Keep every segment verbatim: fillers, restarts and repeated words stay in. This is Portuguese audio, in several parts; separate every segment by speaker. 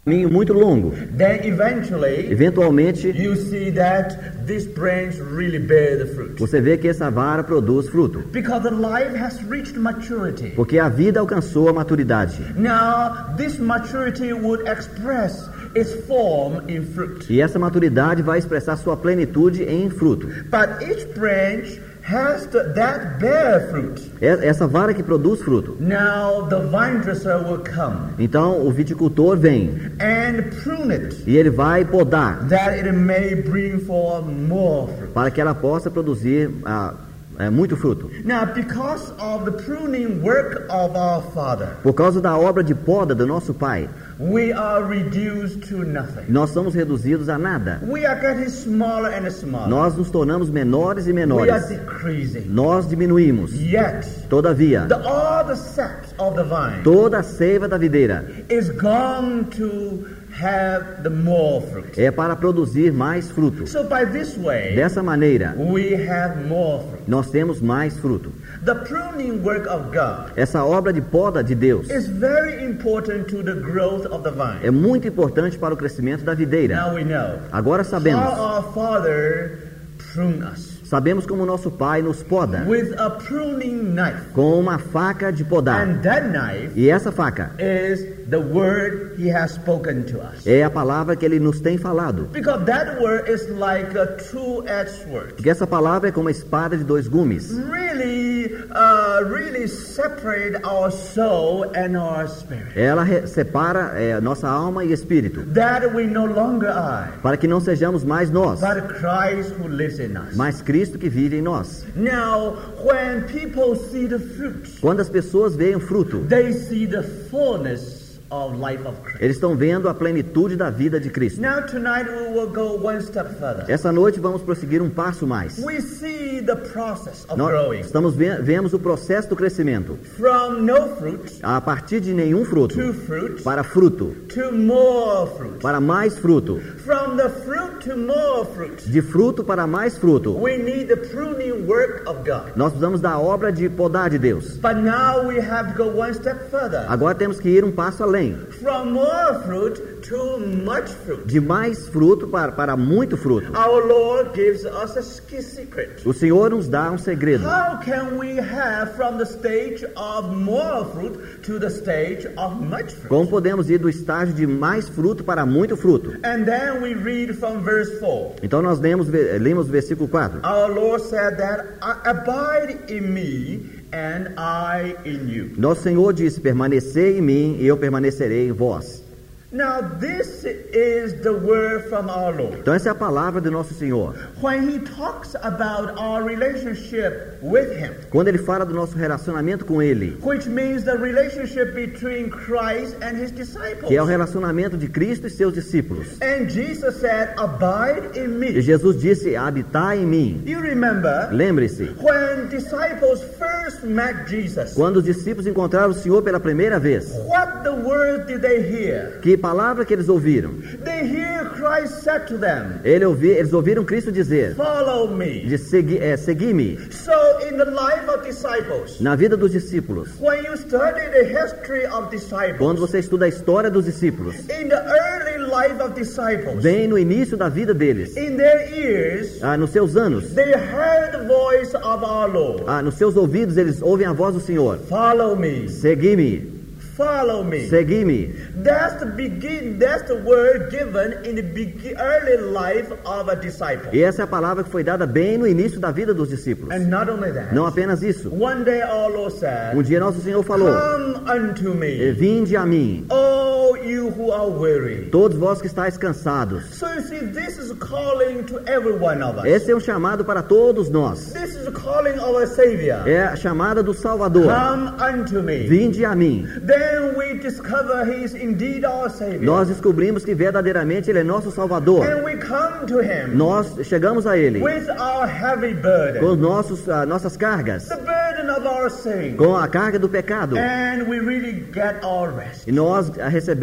Speaker 1: caminho muito longo.
Speaker 2: Then eventually,
Speaker 1: Eventualmente,
Speaker 2: you see that this branch really bear the fruit.
Speaker 1: você vê que essa vara produz fruto,
Speaker 2: Because the life has reached maturity.
Speaker 1: porque a vida alcançou a maturidade.
Speaker 2: Now, this maturity would express its form in fruit.
Speaker 1: E essa maturidade vai expressar sua plenitude em fruto.
Speaker 2: But each branch has to, that bear fruit.
Speaker 1: É- Essa vara que produz fruto.
Speaker 2: Now, the vine dresser will come
Speaker 1: Então, o viticultor vem
Speaker 2: and prune it,
Speaker 1: e ele vai podar
Speaker 2: that it may bring forth more fruit.
Speaker 1: para que ela possa produzir ah, é, muito fruto.
Speaker 2: Now, because of the pruning work of our Father,
Speaker 1: Por causa da obra de poda do nosso Pai,
Speaker 2: we are reduced to nothing.
Speaker 1: nós somos reduzidos a nada.
Speaker 2: We are getting smaller and smaller.
Speaker 1: Nós nos tornamos menores e
Speaker 2: We are
Speaker 1: menores.
Speaker 2: decreasing.
Speaker 1: Nós diminuímos.
Speaker 2: Yet,
Speaker 1: Todavia,
Speaker 2: the, all the sap of the vine
Speaker 1: toda a seiva da videira
Speaker 2: is gone to have the more fruit.
Speaker 1: é para produzir mais fruto.
Speaker 2: So by this way,
Speaker 1: Dessa maneira,
Speaker 2: we have more fruit.
Speaker 1: nós temos mais fruto.
Speaker 2: The pruning work of God
Speaker 1: Essa obra de poda de Deus
Speaker 2: is very important to the growth of the vine.
Speaker 1: é muito importante para o crescimento da videira.
Speaker 2: Now we know
Speaker 1: Agora
Speaker 2: how
Speaker 1: sabemos,
Speaker 2: our Father prune us
Speaker 1: sabemos como nosso Pai nos poda
Speaker 2: with a pruning knife.
Speaker 1: com uma faca de podar.
Speaker 2: And that knife
Speaker 1: E essa faca
Speaker 2: is the word He has spoken to us.
Speaker 1: é a palavra que Ele nos tem falado.
Speaker 2: Because that word is like a two-edged sword.
Speaker 1: Porque essa palavra é como uma espada de dois gumes.
Speaker 2: Really, uh, really separate our soul and our spirit.
Speaker 1: Ela re- separa é, nossa alma e espírito,
Speaker 2: That we no longer are,
Speaker 1: para que não sejamos mais nós,
Speaker 2: but Christ who lives in us.
Speaker 1: mas Cristo que vive em nós.
Speaker 2: Now, when people see the fruit,
Speaker 1: Quando as pessoas veem o fruto,
Speaker 2: they see the fullness of life of Christ.
Speaker 1: eles estão vendo a plenitude da vida de Cristo.
Speaker 2: Now tonight we will go one step further.
Speaker 1: Essa noite vamos prosseguir um passo mais.
Speaker 2: We see the process of
Speaker 1: Nós
Speaker 2: growing
Speaker 1: estamos ve- vemos o processo do crescimento,
Speaker 2: from no fruit
Speaker 1: a partir de nenhum fruto
Speaker 2: to fruit
Speaker 1: para fruto,
Speaker 2: to more fruit.
Speaker 1: para mais fruto,
Speaker 2: From the fruit to more fruit.
Speaker 1: de fruto para mais fruto.
Speaker 2: We need the pruning work of God.
Speaker 1: Nós precisamos da obra de podar de Deus.
Speaker 2: But now we have to go one step further.
Speaker 1: Agora temos que ir um passo além,
Speaker 2: From more fruit to much fruit.
Speaker 1: de mais fruto para, para muito fruto.
Speaker 2: Our Lord gives us a sk- secret.
Speaker 1: O Senhor nos dá um segredo.
Speaker 2: How can we have from the stage of more fruit to the stage of much fruit?
Speaker 1: Como podemos ir do estágio de mais fruto para muito fruto?
Speaker 2: And then we read from verse four.
Speaker 1: Então nós lemos, ve- lemos o versículo quatro.
Speaker 2: Our Lord said that, abide in me and I in you.
Speaker 1: Nosso Senhor disse, permanecei em mim e eu permanecerei em vós.
Speaker 2: Now this is the word from our Lord.
Speaker 1: Então essa é a palavra do nosso Senhor.
Speaker 2: When He talks about our relationship with Him,
Speaker 1: Quando Ele fala do nosso relacionamento com Ele,
Speaker 2: which means the relationship between Christ and His disciples.
Speaker 1: que é o relacionamento de Cristo e seus discípulos.
Speaker 2: And Jesus said, abide in
Speaker 1: E
Speaker 2: me.
Speaker 1: Jesus disse, habitai em mim.
Speaker 2: You remember
Speaker 1: Lembre-se,
Speaker 2: when disciples first met Jesus,
Speaker 1: quando os discípulos encontraram o Senhor pela primeira vez,
Speaker 2: what the word did they hear?
Speaker 1: que palavra que eles ouviram?
Speaker 2: They hear Christ said to them,
Speaker 1: Ele ouvi, eles ouviram Cristo dizer,
Speaker 2: follow me.
Speaker 1: de segui, é, segui-me.
Speaker 2: So in the life of disciples,
Speaker 1: Na vida dos discípulos,
Speaker 2: when you study the history of disciples,
Speaker 1: quando você estuda a história dos discípulos,
Speaker 2: in the early life of disciples,
Speaker 1: bem no início da vida deles,
Speaker 2: in their ears,
Speaker 1: ah, nos seus anos,
Speaker 2: they heard the voice of our Lord.
Speaker 1: ah, nos seus ouvidos eles ouvem a voz do Senhor.
Speaker 2: Follow me.
Speaker 1: Segui-me,
Speaker 2: Follow me.
Speaker 1: segui-me.
Speaker 2: That's the begin. That's the word given in the be- early life of a disciple.
Speaker 1: E essa é a palavra que foi dada bem no início da vida dos discípulos.
Speaker 2: And not only that,
Speaker 1: Não apenas isso.
Speaker 2: one day our Lord said,
Speaker 1: Um dia nosso Senhor falou,
Speaker 2: come unto me,
Speaker 1: vinde a mim,
Speaker 2: all you who are weary.
Speaker 1: todos vós que estáis cansados.
Speaker 2: So you see, this is calling to every one of us.
Speaker 1: Esse é um chamado para todos nós.
Speaker 2: This is calling of our Savior.
Speaker 1: É a chamada do Salvador.
Speaker 2: Come unto me.
Speaker 1: Vinde a mim.
Speaker 2: Then we discover He is indeed our Savior.
Speaker 1: Nós descobrimos que verdadeiramente Ele é nosso Salvador.
Speaker 2: And we come to Him
Speaker 1: Nós chegamos a Ele
Speaker 2: with our heavy burden,
Speaker 1: com os nossos, ah, nossas cargas,
Speaker 2: the burden of our sin,
Speaker 1: com a carga do pecado.
Speaker 2: and we really get our rest.
Speaker 1: E nós ah, recebemos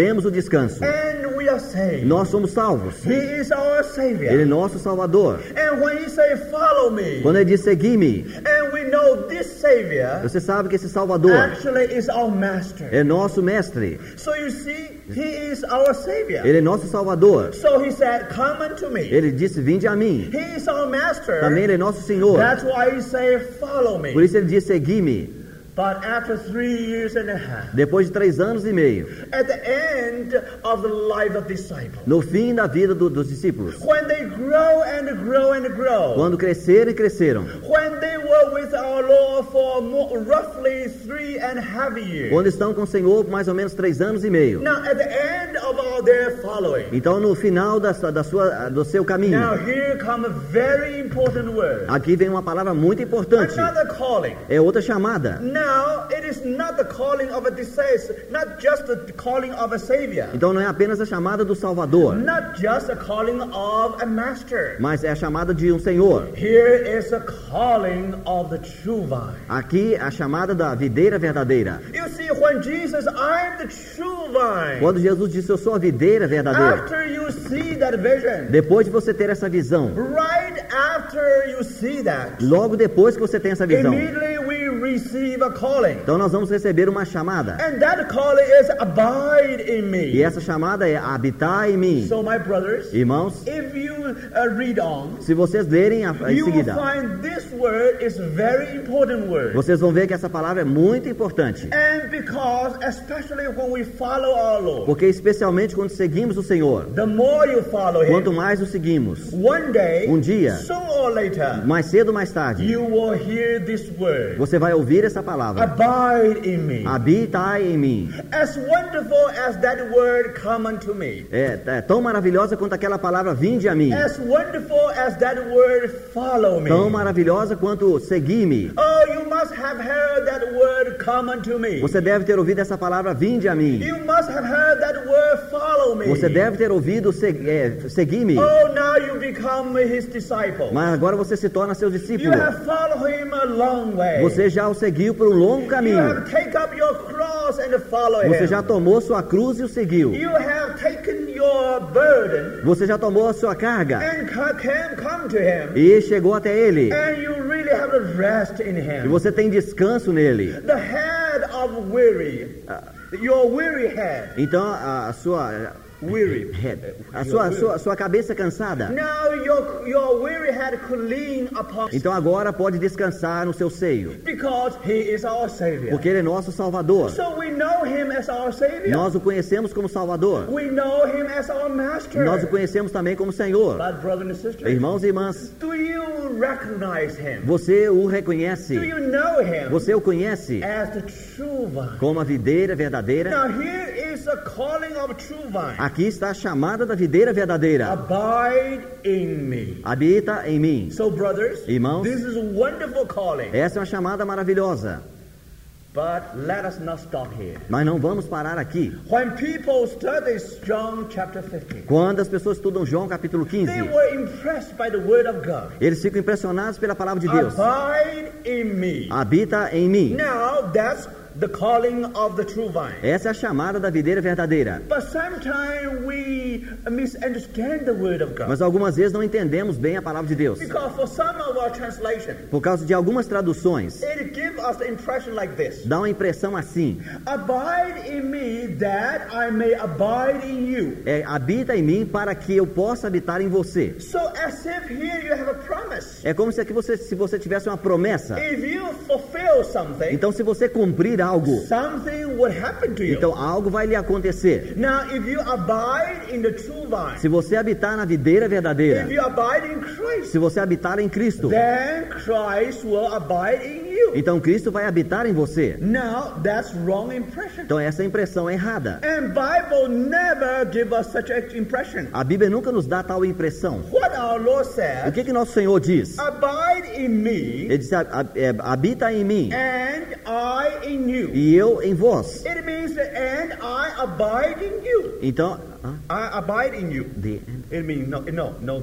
Speaker 1: temos o descanso.
Speaker 2: And we are saved.
Speaker 1: Nós somos salvos.
Speaker 2: He is our Savior.
Speaker 1: Ele é nosso Salvador.
Speaker 2: And when he say, follow me,
Speaker 1: Quando ele diz segui-me,
Speaker 2: and we know this Savior
Speaker 1: você sabe que esse Salvador
Speaker 2: actually is our Master.
Speaker 1: é nosso mestre.
Speaker 2: So you see, he is our Savior.
Speaker 1: Ele é nosso Salvador.
Speaker 2: So he said, come unto me.
Speaker 1: Ele disse, vinde a mim.
Speaker 2: He is our Master.
Speaker 1: Também ele é nosso Senhor.
Speaker 2: That's why he say, follow me.
Speaker 1: Por isso ele diz, segui-me.
Speaker 2: But after three years and a half,
Speaker 1: Depois de três anos e meio,
Speaker 2: at the end of the life of disciples,
Speaker 1: no fim da vida do, dos discípulos,
Speaker 2: when they grow and grow and grow,
Speaker 1: quando cresceram e cresceram,
Speaker 2: when they were with our Lord for more, roughly three and a half years,
Speaker 1: quando estão com o Senhor por mais ou menos três anos e meio,
Speaker 2: now at the end of all their following,
Speaker 1: então no final da, da sua, do seu caminho,
Speaker 2: now here come a very important word,
Speaker 1: aqui vem uma palavra muito importante,
Speaker 2: another calling.
Speaker 1: é outra chamada.
Speaker 2: Now it is not the calling of a deceased, not just the calling of a Savior,
Speaker 1: Então não é apenas a chamada do Salvador,
Speaker 2: not just a calling of a Master.
Speaker 1: mas é a chamada de um Senhor.
Speaker 2: Here is a calling of the true vine.
Speaker 1: Aqui a chamada da videira verdadeira.
Speaker 2: You see, when Jesus, I'm the true vine,
Speaker 1: Quando Jesus disse, eu sou a videira verdadeira,
Speaker 2: after you see that vision,
Speaker 1: depois de você ter essa visão,
Speaker 2: right after you see that,
Speaker 1: logo depois que você tem essa visão,
Speaker 2: immediately we receive a calling.
Speaker 1: então nós vamos receber uma chamada.
Speaker 2: And that calling is abide in me.
Speaker 1: E essa chamada é habitar em mim.
Speaker 2: So my brothers,
Speaker 1: Irmãos,
Speaker 2: if you uh, read on,
Speaker 1: se vocês lerem a, em
Speaker 2: you will
Speaker 1: seguida,
Speaker 2: find this word is very important word.
Speaker 1: vocês vão ver que essa palavra é muito importante.
Speaker 2: And because, especially when we follow our Lord,
Speaker 1: Porque especialmente quando seguimos o Senhor,
Speaker 2: the more you follow Him,
Speaker 1: quanto mais o seguimos,
Speaker 2: one day,
Speaker 1: um dia,
Speaker 2: sooner or later,
Speaker 1: mais cedo ou mais tarde,
Speaker 2: you will hear this word.
Speaker 1: você vai ouvir essa palavra.
Speaker 2: Abide in me.
Speaker 1: Habitai em mim.
Speaker 2: As wonderful as that word come unto me,
Speaker 1: É, é tão maravilhosa quanto aquela palavra vinde a mim.
Speaker 2: as wonderful as that word follow me.
Speaker 1: Tão maravilhosa quanto segui-me.
Speaker 2: Oh, you must have heard that word come unto me.
Speaker 1: Você deve ter ouvido essa palavra vinde a mim.
Speaker 2: You must have heard that word follow me.
Speaker 1: Você deve ter ouvido seg é, segui-me.
Speaker 2: Oh, now you become his disciple.
Speaker 1: Mas agora você se torna seu
Speaker 2: You
Speaker 1: discípulo.
Speaker 2: have followed him a long way.
Speaker 1: Você já o seguiu por um longo
Speaker 2: You
Speaker 1: caminho.
Speaker 2: have taken up your cross and follow
Speaker 1: Você
Speaker 2: him.
Speaker 1: já tomou sua cruz e o seguiu.
Speaker 2: You have taken your burden
Speaker 1: Você já tomou a sua carga
Speaker 2: and ca- can come to him.
Speaker 1: e chegou até ele.
Speaker 2: And you really have a rest in
Speaker 1: E
Speaker 2: him.
Speaker 1: você tem descanso nele.
Speaker 2: The head of weary, your weary head,
Speaker 1: Então a, a sua
Speaker 2: weary.
Speaker 1: head, a sua, sua sua cabeça cansada.
Speaker 2: Now your your weary head could lean upon,
Speaker 1: Então agora pode descansar no seu seio,
Speaker 2: because he is our Savior.
Speaker 1: porque ele é nosso Salvador.
Speaker 2: So we know him as our Savior.
Speaker 1: Nós o conhecemos como Salvador.
Speaker 2: We know him as our Master.
Speaker 1: Nós o conhecemos também como Senhor.
Speaker 2: But brothers and sisters,
Speaker 1: Irmãos e irmãs,
Speaker 2: do you recognize him?
Speaker 1: você o reconhece?
Speaker 2: Do you know him
Speaker 1: Você o conhece
Speaker 2: as the true vine?
Speaker 1: como a videira verdadeira?
Speaker 2: Now here is a calling of true vine.
Speaker 1: Aqui está a chamada da videira verdadeira.
Speaker 2: Abide in me.
Speaker 1: Habita em mim.
Speaker 2: So brothers,
Speaker 1: Irmãos,
Speaker 2: this is a wonderful calling.
Speaker 1: essa é uma chamada maravilhosa.
Speaker 2: But let us not stop here.
Speaker 1: Mas não vamos parar aqui.
Speaker 2: When people study John chapter fifteen,
Speaker 1: Quando as pessoas estudam João capítulo quinze,
Speaker 2: they were impressed by the word of God.
Speaker 1: eles ficam impressionados pela palavra de Deus.
Speaker 2: Abide in me.
Speaker 1: Habita em mim.
Speaker 2: Now that's the calling of the true vine.
Speaker 1: Essa é a chamada da videira verdadeira.
Speaker 2: But sometimes we misunderstand the word of God.
Speaker 1: Mas algumas vezes não entendemos bem a palavra de Deus.
Speaker 2: Because for some of our translation,
Speaker 1: Por causa de algumas traduções,
Speaker 2: it gives us the impression like this.
Speaker 1: dá uma impressão assim.
Speaker 2: Abide in me that I may abide in you.
Speaker 1: É, habita em mim para que eu possa habitar em você.
Speaker 2: So as if here you have a promise.
Speaker 1: É como se aqui você, se você tivesse uma promessa.
Speaker 2: If you fulfill something,
Speaker 1: Então se você cumprir algo,
Speaker 2: something would happen to you.
Speaker 1: então algo vai lhe acontecer.
Speaker 2: Now if you abide in the true vine,
Speaker 1: Se você habitar na videira verdadeira,
Speaker 2: if you abide in Christ,
Speaker 1: se você habitar em Cristo,
Speaker 2: then Christ will abide in you.
Speaker 1: então Cristo vai habitar em você.
Speaker 2: Now that's wrong impression.
Speaker 1: Então essa é a impressão errada.
Speaker 2: And Bible never give us such an impression.
Speaker 1: A Bíblia nunca nos dá tal impressão.
Speaker 2: What our Lord
Speaker 1: O
Speaker 2: said,
Speaker 1: que que nosso Senhor diz?
Speaker 2: abide in me
Speaker 1: Ele diz, "Ha- ha- é, habita em mim
Speaker 2: and I in you.
Speaker 1: e eu em vós.
Speaker 2: It means that and I abide in you.
Speaker 1: Então, hã?
Speaker 2: I abide in you.
Speaker 1: De-
Speaker 2: It means no, no, no then.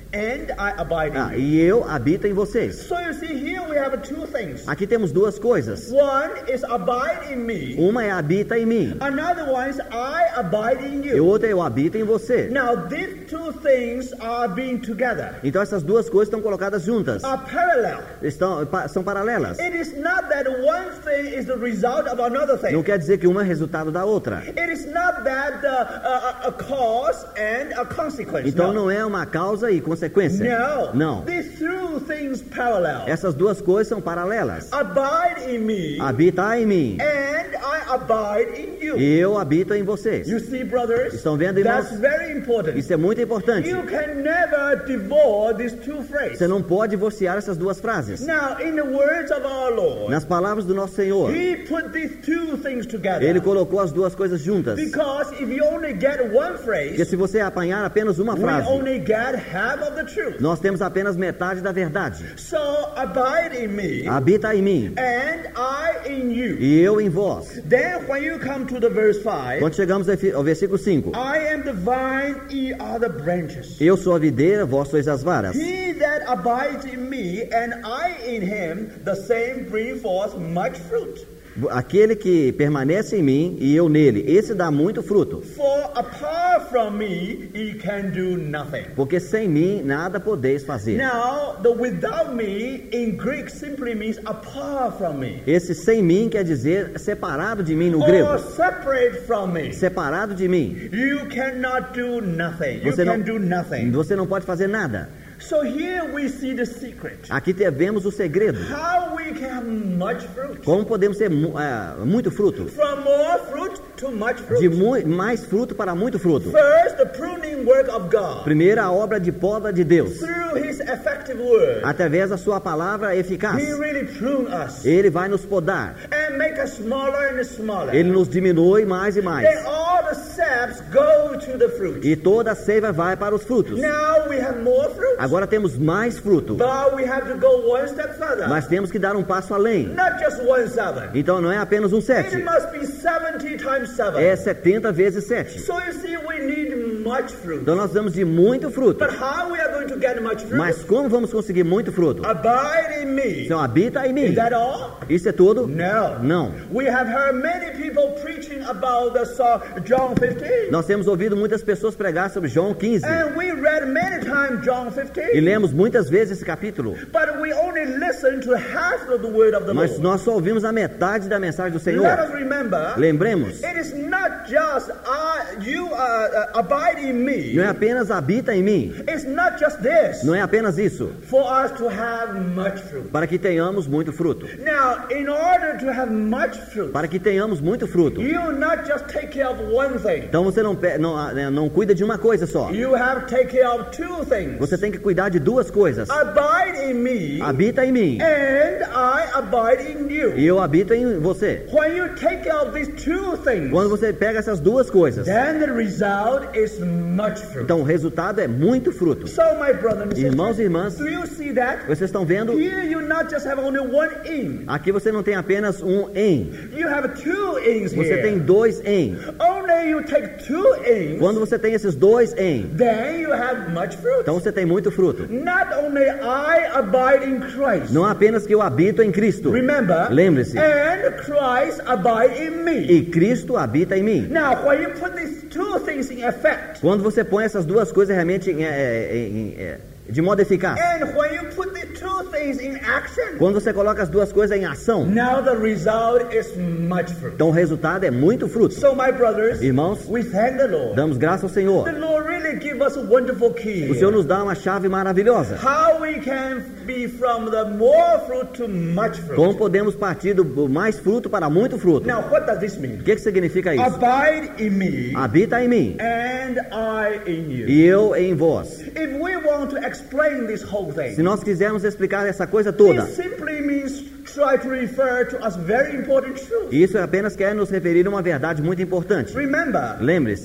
Speaker 2: and I abide in
Speaker 1: Ah,
Speaker 2: you.
Speaker 1: e eu habito em vocês.
Speaker 2: So you see, here we have two things.
Speaker 1: Aqui temos duas coisas.
Speaker 2: One is abide in me.
Speaker 1: Uma é habita em mim.
Speaker 2: Another one is I abide in
Speaker 1: E
Speaker 2: you.
Speaker 1: outra é eu habito em você.
Speaker 2: Now, these two things are being together,
Speaker 1: Então essas duas coisas estão colocadas juntas.
Speaker 2: are parallel.
Speaker 1: Estão, pa- são paralelas.
Speaker 2: It is not that one thing is the result of another
Speaker 1: Não
Speaker 2: thing.
Speaker 1: quer dizer que uma é resultado da outra.
Speaker 2: It is not that uh, a, a cause and a consequence.
Speaker 1: Então
Speaker 2: no.
Speaker 1: não é uma causa e consequência.
Speaker 2: No.
Speaker 1: Não.
Speaker 2: These two things parallel.
Speaker 1: Essas duas coisas são paralelas.
Speaker 2: Abide in me,
Speaker 1: Habita em mim.
Speaker 2: and I abide in you.
Speaker 1: E eu habito em vocês.
Speaker 2: You see, brothers,
Speaker 1: Estão vendo, irmãos?
Speaker 2: that's very important.
Speaker 1: Isso é muito importante.
Speaker 2: You can never divorce these two phrases.
Speaker 1: Você não pode divorciar essas duas frases.
Speaker 2: Now, in the words of our Lord,
Speaker 1: Nas palavras do nosso Senhor,
Speaker 2: He put these two things together.
Speaker 1: Ele colocou as duas coisas juntas.
Speaker 2: Because if you only get one
Speaker 1: Porque
Speaker 2: phrase,
Speaker 1: se você apanhar apenas uma
Speaker 2: we
Speaker 1: frase,
Speaker 2: only get half of the truth.
Speaker 1: nós temos apenas metade da verdade.
Speaker 2: So, abide in me,
Speaker 1: Habita em mim
Speaker 2: and I in you.
Speaker 1: e eu em vós.
Speaker 2: Then, when you come to the verse five,
Speaker 1: Quando chegamos ao versículo cinco,
Speaker 2: I am the vine, ye are the branches.
Speaker 1: eu sou a videira, vós sois as varas.
Speaker 2: He that abides in me, and I in him, the same bring forth much fruit.
Speaker 1: Aquele que permanece em mim e eu nele, esse dá muito fruto.
Speaker 2: For apart from me, ye can do nothing.
Speaker 1: Porque sem mim nada podeis fazer.
Speaker 2: Now, the without me in Greek simply means apart from me,
Speaker 1: Esse sem mim quer dizer separado de mim no
Speaker 2: or
Speaker 1: grego.
Speaker 2: separate from me.
Speaker 1: Separado de mim.
Speaker 2: You cannot do nothing. You
Speaker 1: Você
Speaker 2: can
Speaker 1: não,
Speaker 2: do nothing.
Speaker 1: você não pode fazer nada.
Speaker 2: So here we see the secret.
Speaker 1: Aqui vemos o segredo.
Speaker 2: How we can have much fruit.
Speaker 1: Como podemos ter mu- é, muito fruto.
Speaker 2: From more fruit to much
Speaker 1: De
Speaker 2: fruit.
Speaker 1: mu- mais fruto para muito fruto.
Speaker 2: First, the pruning work of God.
Speaker 1: Primeiro, a obra de poda de Deus.
Speaker 2: Through His effective word,
Speaker 1: Através da sua palavra eficaz.
Speaker 2: He really prune us
Speaker 1: Ele vai nos podar.
Speaker 2: and make us smaller and smaller.
Speaker 1: Ele nos diminui mais e mais.
Speaker 2: Then all the saps go to the fruit.
Speaker 1: E toda a seiva vai para os frutos.
Speaker 2: Now we have more fruit,
Speaker 1: Agora temos mais fruto.
Speaker 2: but we have to go one step further.
Speaker 1: Mas temos que dar um passo além.
Speaker 2: Not just one seven.
Speaker 1: Então não é apenas um
Speaker 2: It
Speaker 1: sete.
Speaker 2: must be seventy times seven.
Speaker 1: É setenta vezes sete.
Speaker 2: So you see, we need much fruit.
Speaker 1: Então nós precisamos de muito fruto.
Speaker 2: But how we are going to get much fruit?
Speaker 1: Mas como vamos conseguir muito fruto?
Speaker 2: Abide in me.
Speaker 1: Então habita em mim.
Speaker 2: Is that all?
Speaker 1: Isso é tudo?
Speaker 2: No.
Speaker 1: Não.
Speaker 2: We have heard many people preaching about the uh, John fifteen.
Speaker 1: Nós temos ouvido muitas pessoas pregar sobre João quinze.
Speaker 2: And we read many times John
Speaker 1: E
Speaker 2: fifteen.
Speaker 1: lemos muitas vezes esse capítulo.
Speaker 2: But we only listen to half of the word of the
Speaker 1: Mas
Speaker 2: Lord.
Speaker 1: nós só ouvimos a metade da mensagem do
Speaker 2: Let
Speaker 1: Senhor.
Speaker 2: us remember,
Speaker 1: Lembremos,
Speaker 2: it is not just uh, you uh, uh, abide in me.
Speaker 1: não é apenas habita em mim.
Speaker 2: It's not just this.
Speaker 1: Não é apenas isso.
Speaker 2: For us to have much fruit.
Speaker 1: Para que tenhamos muito fruto.
Speaker 2: Now, in order to have much fruit,
Speaker 1: Para que tenhamos muito fruto.
Speaker 2: you not just take care of one thing.
Speaker 1: Então você não, pe- não, ah, não cuida de uma coisa só.
Speaker 2: You have to take care of two things.
Speaker 1: Você tem que cuidar de duas coisas.
Speaker 2: Abide in me,
Speaker 1: Habita em mim.
Speaker 2: and I abide in you.
Speaker 1: E eu habito em você.
Speaker 2: When you take care of these two things,
Speaker 1: Quando você pega essas duas coisas,
Speaker 2: then the result is much fruit.
Speaker 1: então o resultado é muito fruto.
Speaker 2: So, my brother and
Speaker 1: Irmãos e
Speaker 2: sister,
Speaker 1: irmãs,
Speaker 2: do you see that?
Speaker 1: vocês estão vendo?
Speaker 2: Here you not just have only one in.
Speaker 1: Aqui você não tem apenas um em.
Speaker 2: You have two ins
Speaker 1: Você
Speaker 2: here.
Speaker 1: tem dois em.
Speaker 2: Only you take two ins,
Speaker 1: Quando você tem esses dois em,
Speaker 2: then you have much fruit.
Speaker 1: então você tem muito fruto.
Speaker 2: Not only I abide in Christ.
Speaker 1: Não apenas que eu habito em Cristo.
Speaker 2: Remember,
Speaker 1: Lembre-se.
Speaker 2: and Christ abide in me.
Speaker 1: E Cristo habita em mim.
Speaker 2: Now, when you put these two things in effect,
Speaker 1: Quando você põe essas duas coisas realmente em, é, em- é, de modo eficaz.
Speaker 2: and when you put the two things in action,
Speaker 1: Quando você coloca as duas coisas em ação,
Speaker 2: now the result is much fruit.
Speaker 1: então o resultado é muito fruto.
Speaker 2: So, my brothers,
Speaker 1: Irmãos,
Speaker 2: we thank the Lord.
Speaker 1: damos graças ao Senhor.
Speaker 2: The Lord really give us a wonderful key.
Speaker 1: O Senhor nos dá uma chave maravilhosa.
Speaker 2: How we can be from the more fruit to much fruit.
Speaker 1: Como podemos partir do mais fruto para muito fruto?
Speaker 2: Now, what does this mean?
Speaker 1: O que, que significa isso?
Speaker 2: Abide in me,
Speaker 1: Habita em mim
Speaker 2: and I in you.
Speaker 1: e eu em vós.
Speaker 2: If we want to explain this whole
Speaker 1: Se
Speaker 2: thing,
Speaker 1: nós quisermos explicar essa coisa toda,
Speaker 2: it simply means try to refer to us very important truth.
Speaker 1: isso apenas quer nos referir a uma verdade muito importante.
Speaker 2: Remember,
Speaker 1: Lembre-se,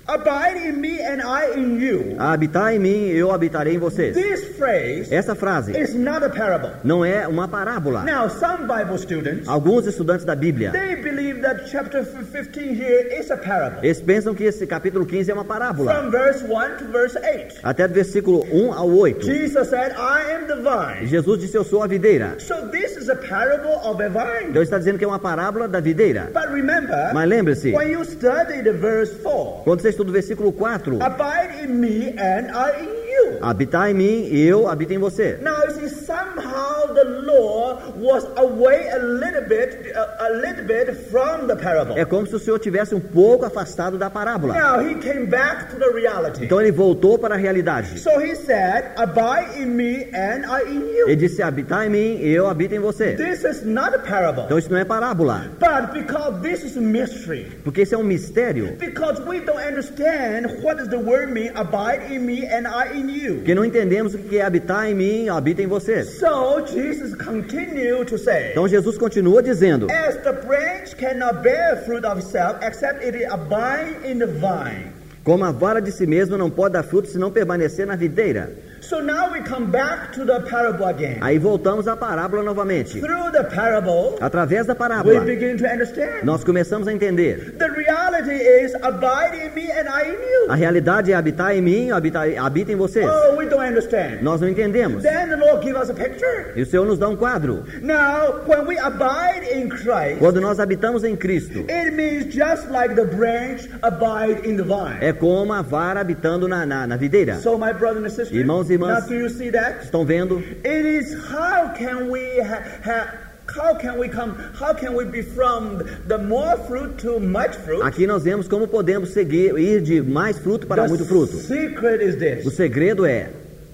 Speaker 2: Abide in me and I in you.
Speaker 1: Habitar em mim, eu habitarei em vocês.
Speaker 2: This phrase
Speaker 1: Essa frase
Speaker 2: is not a parable.
Speaker 1: não é uma parábola.
Speaker 2: Now, some Bible students,
Speaker 1: Alguns estudantes da Bíblia,
Speaker 2: they believe that chapter fifteen here is a parable.
Speaker 1: eles pensam que esse capítulo quinze é uma parábola.
Speaker 2: From verse one to verse eight.
Speaker 1: Até do versículo um ao oito.
Speaker 2: Jesus said, I am the vine.
Speaker 1: Jesus disse, eu sou a videira.
Speaker 2: So this is a parable of a vine.
Speaker 1: Então está dizendo que é uma parábola da videira.
Speaker 2: But remember,
Speaker 1: Mas lembre-se,
Speaker 2: when you study the verse four,
Speaker 1: quando você estuda o versículo quatro,
Speaker 2: abide in me and I in you.
Speaker 1: habitar em mim e eu habito em você.
Speaker 2: Now, you see, somehow the law was away a little bit, a, a little bit from the parable.
Speaker 1: É como se o Senhor tivesse um pouco afastado da parábola.
Speaker 2: Now, he came back to the reality.
Speaker 1: Então ele voltou para a realidade.
Speaker 2: So he said, abide in me and I in you.
Speaker 1: Ele disse, habitar em mim e eu habito em você.
Speaker 2: This is not a parable.
Speaker 1: Então isso não é parábola,
Speaker 2: But because this is a mystery,
Speaker 1: porque isso é um mistério.
Speaker 2: because we don't understand what does the word mean, abide in me and I in you.
Speaker 1: Porque não entendemos o que é habitar em mim e habita em você.
Speaker 2: So Jesus continued to say,
Speaker 1: Então Jesus continua dizendo,
Speaker 2: as the branch cannot bear fruit of itself except it abide in the vine.
Speaker 1: como a vara de si mesma não pode dar fruto se não permanecer na videira.
Speaker 2: So now we come back to the parable again.
Speaker 1: Aí voltamos à parábola novamente.
Speaker 2: Through the parable,
Speaker 1: Através da
Speaker 2: we
Speaker 1: parábola,
Speaker 2: begin to understand.
Speaker 1: nós começamos a entender.
Speaker 2: The reality is abide in me and I in you.
Speaker 1: A realidade é habitar em mim e habitar, habita em vocês.
Speaker 2: Oh, we don't understand.
Speaker 1: Nós não entendemos.
Speaker 2: Then the Lord give us a picture.
Speaker 1: E o Senhor nos dá um quadro.
Speaker 2: Now, when we abide in Christ,
Speaker 1: Quando nós habitamos em Cristo,
Speaker 2: it means just like the branch abide in the vine.
Speaker 1: é como a vara habitando na, na, na videira.
Speaker 2: So, my brothers and sisters,
Speaker 1: Irmãos e irmãs,
Speaker 2: now do you see that?
Speaker 1: Estão vendo?
Speaker 2: It is how can we ha, ha, how can we come how can we be from the more fruit to much fruit?
Speaker 1: Aqui nós vemos como podemos seguir, ir de mais fruto para
Speaker 2: The
Speaker 1: muito fruto.
Speaker 2: secret is this:
Speaker 1: O segredo é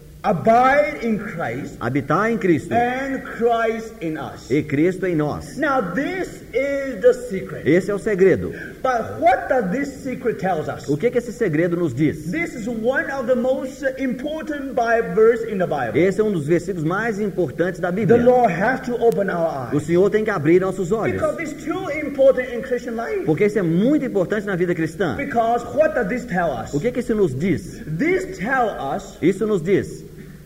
Speaker 2: abide in Christ
Speaker 1: habitar em Cristo
Speaker 2: and Christ in us.
Speaker 1: e Cristo em nós.
Speaker 2: Now this is the secret.
Speaker 1: Esse é o segredo.
Speaker 2: But what does this secret tells us?
Speaker 1: O que que esse segredo nos diz?
Speaker 2: This is one of the most important Bible verse in the Bible.
Speaker 1: Esse é um dos versículos mais importantes da
Speaker 2: The
Speaker 1: Bíblia.
Speaker 2: Lord has to open our
Speaker 1: O
Speaker 2: eyes
Speaker 1: Senhor tem que abrir nossos olhos,
Speaker 2: because it's too important in Christian life.
Speaker 1: porque isso é muito importante na vida cristã.
Speaker 2: Because what does this tell us?
Speaker 1: O que que isso nos diz?
Speaker 2: This tell us
Speaker 1: Isso nos diz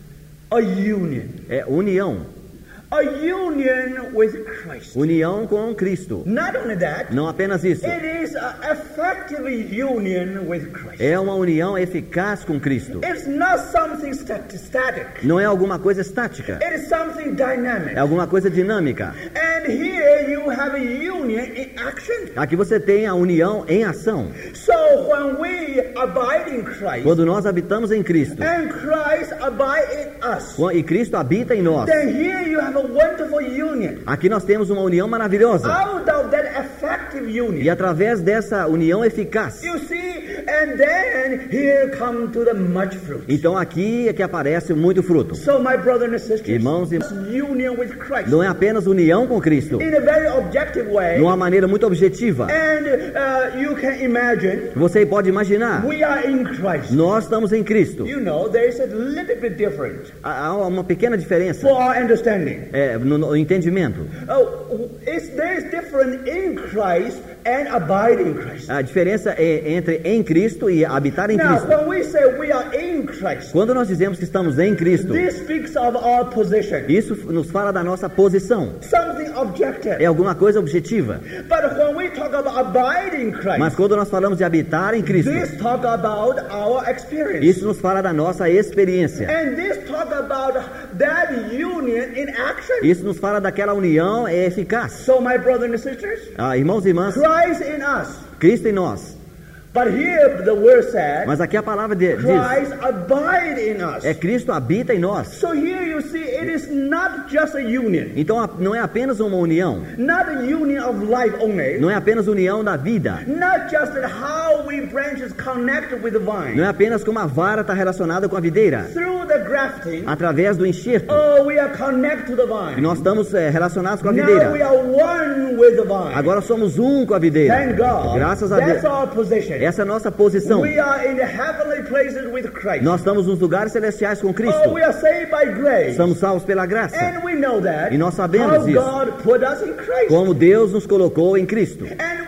Speaker 2: a union.
Speaker 1: é união,
Speaker 2: A union with Christ.
Speaker 1: união com Cristo.
Speaker 2: Not only that,
Speaker 1: Não apenas isso,
Speaker 2: it is an effective union with Christ.
Speaker 1: é uma união eficaz com Cristo.
Speaker 2: It's not something stat- static.
Speaker 1: Não é alguma coisa estática,
Speaker 2: It is something dynamic.
Speaker 1: é alguma coisa dinâmica.
Speaker 2: And here you have a union in action.
Speaker 1: Aqui você tem a união em ação.
Speaker 2: So when we abide in Christ
Speaker 1: Quando nós habitamos em Cristo
Speaker 2: and Christ abide in us,
Speaker 1: e Cristo habita em nós,
Speaker 2: then here you have a wonderful union.
Speaker 1: aqui nós temos uma união maravilhosa.
Speaker 2: Out of that effective union,
Speaker 1: E através dessa união eficaz,
Speaker 2: you see, and then here come to the much fruit.
Speaker 1: então aqui é que aparece muito fruto.
Speaker 2: So my brothers and sisters,
Speaker 1: Irmãos e
Speaker 2: union with Christ
Speaker 1: não é apenas união com Cristo,
Speaker 2: in a very objective way.
Speaker 1: de uma maneira muito objetiva.
Speaker 2: And uh, you can imagine
Speaker 1: Você pode imaginar,
Speaker 2: we are in Christ.
Speaker 1: nós estamos em Cristo.
Speaker 2: You know, there is a little bit different
Speaker 1: Há há uma pequena diferença
Speaker 2: for our understanding.
Speaker 1: é, no, no entendimento.
Speaker 2: Oh, is there is different in Christ and abide in Christ.
Speaker 1: A diferença é entre em Cristo e habitar em
Speaker 2: Now,
Speaker 1: Cristo.
Speaker 2: when we say we are in Christ,
Speaker 1: Quando nós dizemos que estamos em Cristo,
Speaker 2: this speaks of our position,
Speaker 1: isso nos fala da nossa posição.
Speaker 2: something objective.
Speaker 1: É alguma coisa objetiva.
Speaker 2: But when we talk about abide in Christ,
Speaker 1: Mas quando nós falamos de habitar em Cristo,
Speaker 2: this talk about our experience.
Speaker 1: isso nos fala da nossa experiência.
Speaker 2: And this talk about that union in action.
Speaker 1: Isso nos fala daquela união eficaz.
Speaker 2: So, my brothers and sisters,
Speaker 1: Ah, irmãos e irmãs,
Speaker 2: Christ in us.
Speaker 1: Cristo em nós.
Speaker 2: But here the word said,
Speaker 1: Mas aqui a palavra de- diz,
Speaker 2: Christ abide in us.
Speaker 1: é Cristo habita em nós.
Speaker 2: So here you see, it is not just a union,
Speaker 1: Então a- não é apenas uma união,
Speaker 2: not a union of life only,
Speaker 1: não é apenas união da vida,
Speaker 2: not just that how we branches connect with the vine.
Speaker 1: não é apenas como a vara está relacionada com a videira.
Speaker 2: Through the grafting,
Speaker 1: Através do enxerto,
Speaker 2: oh, we are connected to the
Speaker 1: e
Speaker 2: vine.
Speaker 1: nós estamos é, relacionados com a
Speaker 2: Now we
Speaker 1: videira.
Speaker 2: are one with the vine.
Speaker 1: Agora somos um com a videira.
Speaker 2: Thank God.
Speaker 1: Graças a
Speaker 2: That's
Speaker 1: Deus.
Speaker 2: our position.
Speaker 1: Essa é a nossa posição.
Speaker 2: We are in the heavenly places with Christ.
Speaker 1: Nós estamos nos lugares celestiais com
Speaker 2: Oh,
Speaker 1: Cristo.
Speaker 2: we are saved by grace.
Speaker 1: Somos salvos pela graça.
Speaker 2: And we know that.
Speaker 1: E nós sabemos
Speaker 2: how
Speaker 1: isso.
Speaker 2: God put us in Christ.
Speaker 1: Como Deus nos colocou em Cristo.
Speaker 2: And we also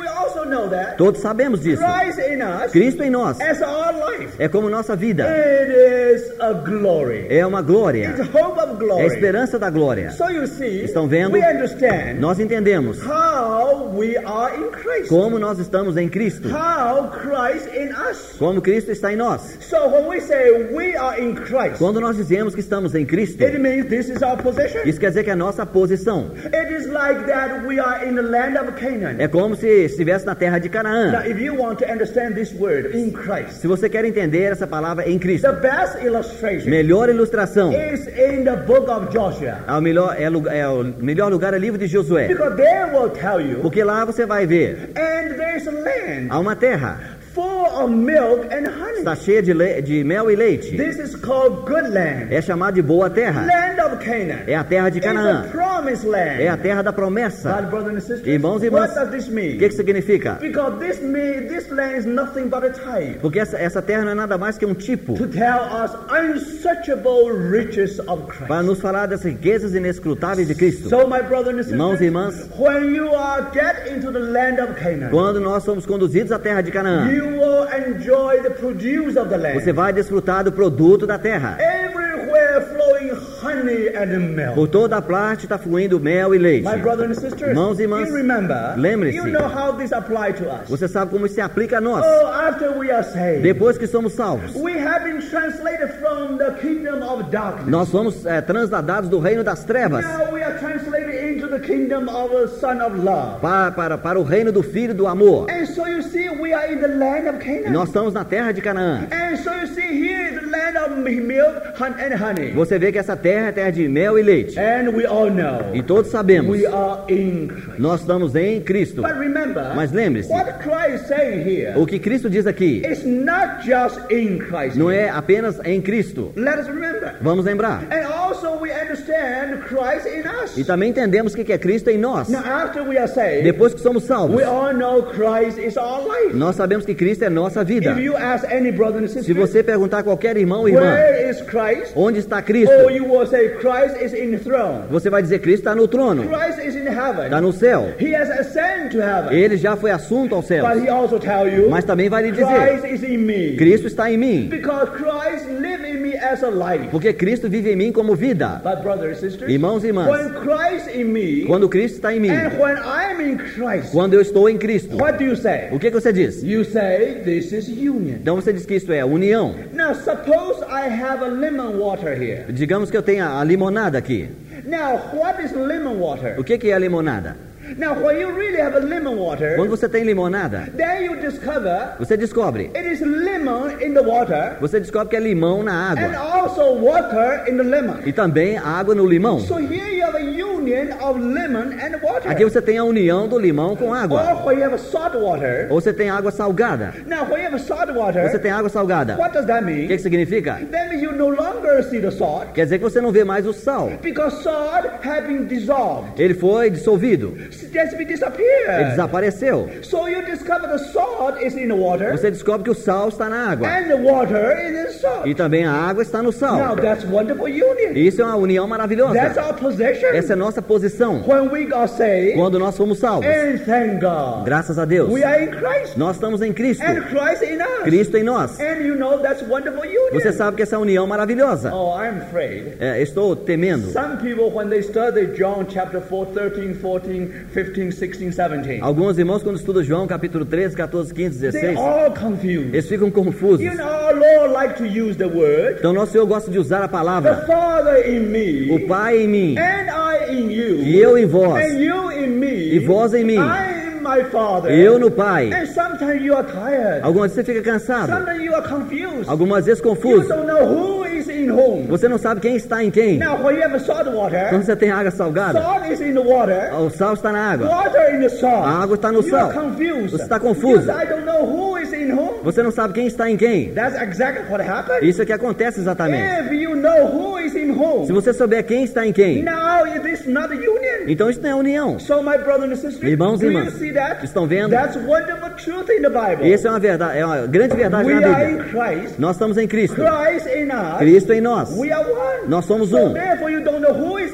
Speaker 2: know that.
Speaker 1: Todos sabemos disso.
Speaker 2: Christ in us
Speaker 1: Cristo em nós
Speaker 2: as our life.
Speaker 1: é como nossa vida.
Speaker 2: It is a glory.
Speaker 1: É uma glória.
Speaker 2: It's hope of glory.
Speaker 1: É a esperança da glória.
Speaker 2: So you see,
Speaker 1: Estão vendo?
Speaker 2: we understand
Speaker 1: Nós entendemos
Speaker 2: how we are in Christ.
Speaker 1: como nós estamos em Cristo.
Speaker 2: How Christ in us.
Speaker 1: Como Cristo está em nós.
Speaker 2: So when we say we are in Christ,
Speaker 1: Quando nós dizemos que estamos em Cristo,
Speaker 2: it means this is our position.
Speaker 1: isso quer dizer que é a nossa posição.
Speaker 2: It is like that we are in the land of Canaan.
Speaker 1: É como se estivesse na terra de
Speaker 2: Now,
Speaker 1: Canaã.
Speaker 2: if you want to understand this word, in Christ,
Speaker 1: Se você quer entender essa palavra em Cristo,
Speaker 2: the best illustration
Speaker 1: melhor ilustração
Speaker 2: is in the book of Joshua.
Speaker 1: é o melhor, é, lugar- é o melhor lugar é o livro de Josué.
Speaker 2: Because there will tell you,
Speaker 1: Porque lá você vai ver,
Speaker 2: and there's a land
Speaker 1: há uma terra,
Speaker 2: full of milk and honey.
Speaker 1: está cheia de, le- de mel e leite.
Speaker 2: This is called good land.
Speaker 1: É chamada de boa terra.
Speaker 2: Land of Canaan.
Speaker 1: É a terra de
Speaker 2: It's a
Speaker 1: Canaã.
Speaker 2: promised land.
Speaker 1: É a terra da promessa.
Speaker 2: But brothers and sisters,
Speaker 1: Irmãos e irmãs,
Speaker 2: what does this
Speaker 1: o
Speaker 2: mean?
Speaker 1: que, que significa?
Speaker 2: Because this mean, this land is nothing but a type
Speaker 1: Porque essa, essa terra não é nada mais que um tipo
Speaker 2: to tell us unsearchable riches of Christ.
Speaker 1: para nos falar das riquezas inescrutáveis de Cristo.
Speaker 2: So, my brothers and sisters,
Speaker 1: Irmãos e irmãs,
Speaker 2: when you are get into the land of Canaan,
Speaker 1: quando nós somos conduzidos à terra de Canaã,
Speaker 2: you will enjoy the produce of the land.
Speaker 1: você vai desfrutar do produto da terra.
Speaker 2: Everywhere flowing honey and milk.
Speaker 1: Por toda a parte está fluindo mel e leite.
Speaker 2: My brothers and sisters,
Speaker 1: Irmãos e irmãs,
Speaker 2: you remember,
Speaker 1: lembre-se.
Speaker 2: you know how this applies to us.
Speaker 1: Você sabe como isso se aplica a nós.
Speaker 2: Oh, after we are saved,
Speaker 1: Depois que somos salvos,
Speaker 2: we have been translated from the kingdom of darkness.
Speaker 1: nós somos é, transladados do reino das trevas
Speaker 2: Now we are translated into the kingdom of a son of love.
Speaker 1: para, para, para o reino do Filho do amor.
Speaker 2: And so you see, we are in the land of
Speaker 1: E
Speaker 2: Canaan.
Speaker 1: nós estamos na terra de Canaã.
Speaker 2: And so you see, here is the land of milk hun- and honey.
Speaker 1: Você vê que essa terra é terra de mel e leite.
Speaker 2: And we all know
Speaker 1: E todos sabemos,
Speaker 2: we are in Christ.
Speaker 1: nós estamos em Cristo.
Speaker 2: But remember,
Speaker 1: Mas lembre-se,
Speaker 2: what Christ is saying here
Speaker 1: o que Cristo diz aqui
Speaker 2: is not just in Christ.
Speaker 1: não é apenas em Cristo.
Speaker 2: Let us remember.
Speaker 1: Vamos lembrar.
Speaker 2: And also we understand Christ in us.
Speaker 1: E também entendemos o que é Cristo em nós.
Speaker 2: Now after we are saved,
Speaker 1: Depois que somos salvos,
Speaker 2: we all know Christ is our life.
Speaker 1: nós sabemos que Cristo é nossa vida.
Speaker 2: If you ask any brother and sister,
Speaker 1: Se você perguntar a qualquer irmão ou irmã,
Speaker 2: where is Christ?
Speaker 1: onde está Cristo?
Speaker 2: Or you will say Christ is in the throne.
Speaker 1: Você vai dizer Cristo está no trono,
Speaker 2: Christ is in heaven.
Speaker 1: está no céu.
Speaker 2: He has ascended to heaven.
Speaker 1: Ele já foi assunto ao céu.
Speaker 2: But he also tell you,
Speaker 1: Mas também vai lhe
Speaker 2: Christ
Speaker 1: dizer,
Speaker 2: is in me.
Speaker 1: Cristo está em mim.
Speaker 2: Because Christ live in me as a life.
Speaker 1: Porque Cristo vive em mim como vida.
Speaker 2: But brothers and sisters,
Speaker 1: Irmãos e irmãs,
Speaker 2: when Christ in me,
Speaker 1: quando Cristo está em mim,
Speaker 2: and when I'm in Christ,
Speaker 1: quando eu estou em Cristo,
Speaker 2: what do you say?
Speaker 1: o que, que você diz?
Speaker 2: You say this is union.
Speaker 1: Então você diz que isto é união.
Speaker 2: Now suppose I have a lemon water here.
Speaker 1: Digamos que eu tenha a limonada aqui.
Speaker 2: Now what is lemon water?
Speaker 1: O que, que é a limonada?
Speaker 2: Now when you really have a lemon water,
Speaker 1: Quando você tem limonada,
Speaker 2: then you discover
Speaker 1: você descobre.
Speaker 2: it is lemon in the water
Speaker 1: Você descobre que é limão na
Speaker 2: and
Speaker 1: água.
Speaker 2: also water in the lemon.
Speaker 1: E também água no limão.
Speaker 2: So here you have a union of lemon and water.
Speaker 1: Aqui você tem a união do limão com água.
Speaker 2: Or when you have a salt water.
Speaker 1: Ou você tem água salgada.
Speaker 2: Now when you have a salt water,
Speaker 1: Você tem água salgada.
Speaker 2: what does that
Speaker 1: O
Speaker 2: mean?
Speaker 1: que, que significa?
Speaker 2: That means you no longer see the salt
Speaker 1: Quer dizer que você não vê mais o sal.
Speaker 2: because salt has been dissolved.
Speaker 1: Ele foi dissolvido.
Speaker 2: It has been
Speaker 1: Ele
Speaker 2: disappeared.
Speaker 1: desapareceu.
Speaker 2: So you discover the salt is in the water
Speaker 1: Você descobre que o sal está na água.
Speaker 2: and the water is in salt.
Speaker 1: E também a água está no
Speaker 2: Now
Speaker 1: sal.
Speaker 2: that's wonderful union.
Speaker 1: Isso é uma união maravilhosa.
Speaker 2: That's our possession.
Speaker 1: Essa é a nossa posição.
Speaker 2: When we got saved,
Speaker 1: Quando nós fomos salvos.
Speaker 2: and thank God,
Speaker 1: Graças a Deus.
Speaker 2: we are in Christ
Speaker 1: Nós estamos em Cristo.
Speaker 2: and Christ in us.
Speaker 1: Cristo em nós.
Speaker 2: And you know that's wonderful union.
Speaker 1: Você sabe que essa união maravilhosa.
Speaker 2: Oh, I'm afraid.
Speaker 1: É, estou temendo.
Speaker 2: Some people, when they study John chapter four, thirteen, fourteen, fifteen, sixteen, seventeen,
Speaker 1: Alguns irmãos, quando estudam João, capítulo treze, catorze, quinze,
Speaker 2: they're
Speaker 1: dezesseis,
Speaker 2: all confused.
Speaker 1: eles ficam confusos.
Speaker 2: You know, our Lord like to use the word,
Speaker 1: Então, nosso Senhor gosta de usar a
Speaker 2: the
Speaker 1: palavra.
Speaker 2: Father in me,
Speaker 1: O Pai em mim,
Speaker 2: and I in you,
Speaker 1: e eu em vós,
Speaker 2: and you in me,
Speaker 1: e vós em mim,
Speaker 2: I in my Father.
Speaker 1: eu no Pai.
Speaker 2: And sometimes you are tired.
Speaker 1: Algumas vezes você fica cansado.
Speaker 2: Sometimes you are confused.
Speaker 1: Algumas vezes
Speaker 2: You
Speaker 1: confuso.
Speaker 2: don't know who is in whom.
Speaker 1: Você não sabe quem está em quem.
Speaker 2: Now, when you have a salt water,
Speaker 1: Quando você tem água salgada,
Speaker 2: salt is in the water,
Speaker 1: o sal está na água.
Speaker 2: water in the salt.
Speaker 1: A água está no
Speaker 2: You
Speaker 1: sal.
Speaker 2: are confused.
Speaker 1: Você está confuso.
Speaker 2: Because I don't know who is in whom.
Speaker 1: Você não sabe quem está em quem.
Speaker 2: That's exactly what happened.
Speaker 1: Isso é que acontece exatamente.
Speaker 2: If you know who is in whom,
Speaker 1: Se você souber quem está em quem,
Speaker 2: now it is not a union.
Speaker 1: então isso não é união.
Speaker 2: So, my brother and sister,
Speaker 1: Irmãos e
Speaker 2: do you
Speaker 1: irmãs,
Speaker 2: see that?
Speaker 1: estão vendo?
Speaker 2: That's wonderful truth in the Bible.
Speaker 1: Essa é uma verdade, é uma grande verdade
Speaker 2: We
Speaker 1: na
Speaker 2: are in
Speaker 1: Bíblia.
Speaker 2: Christ.
Speaker 1: Nós estamos em Cristo.
Speaker 2: Christ in us.
Speaker 1: Cristo em nós.
Speaker 2: We are one.
Speaker 1: Nós somos
Speaker 2: So
Speaker 1: um.
Speaker 2: therefore, you don't know who is in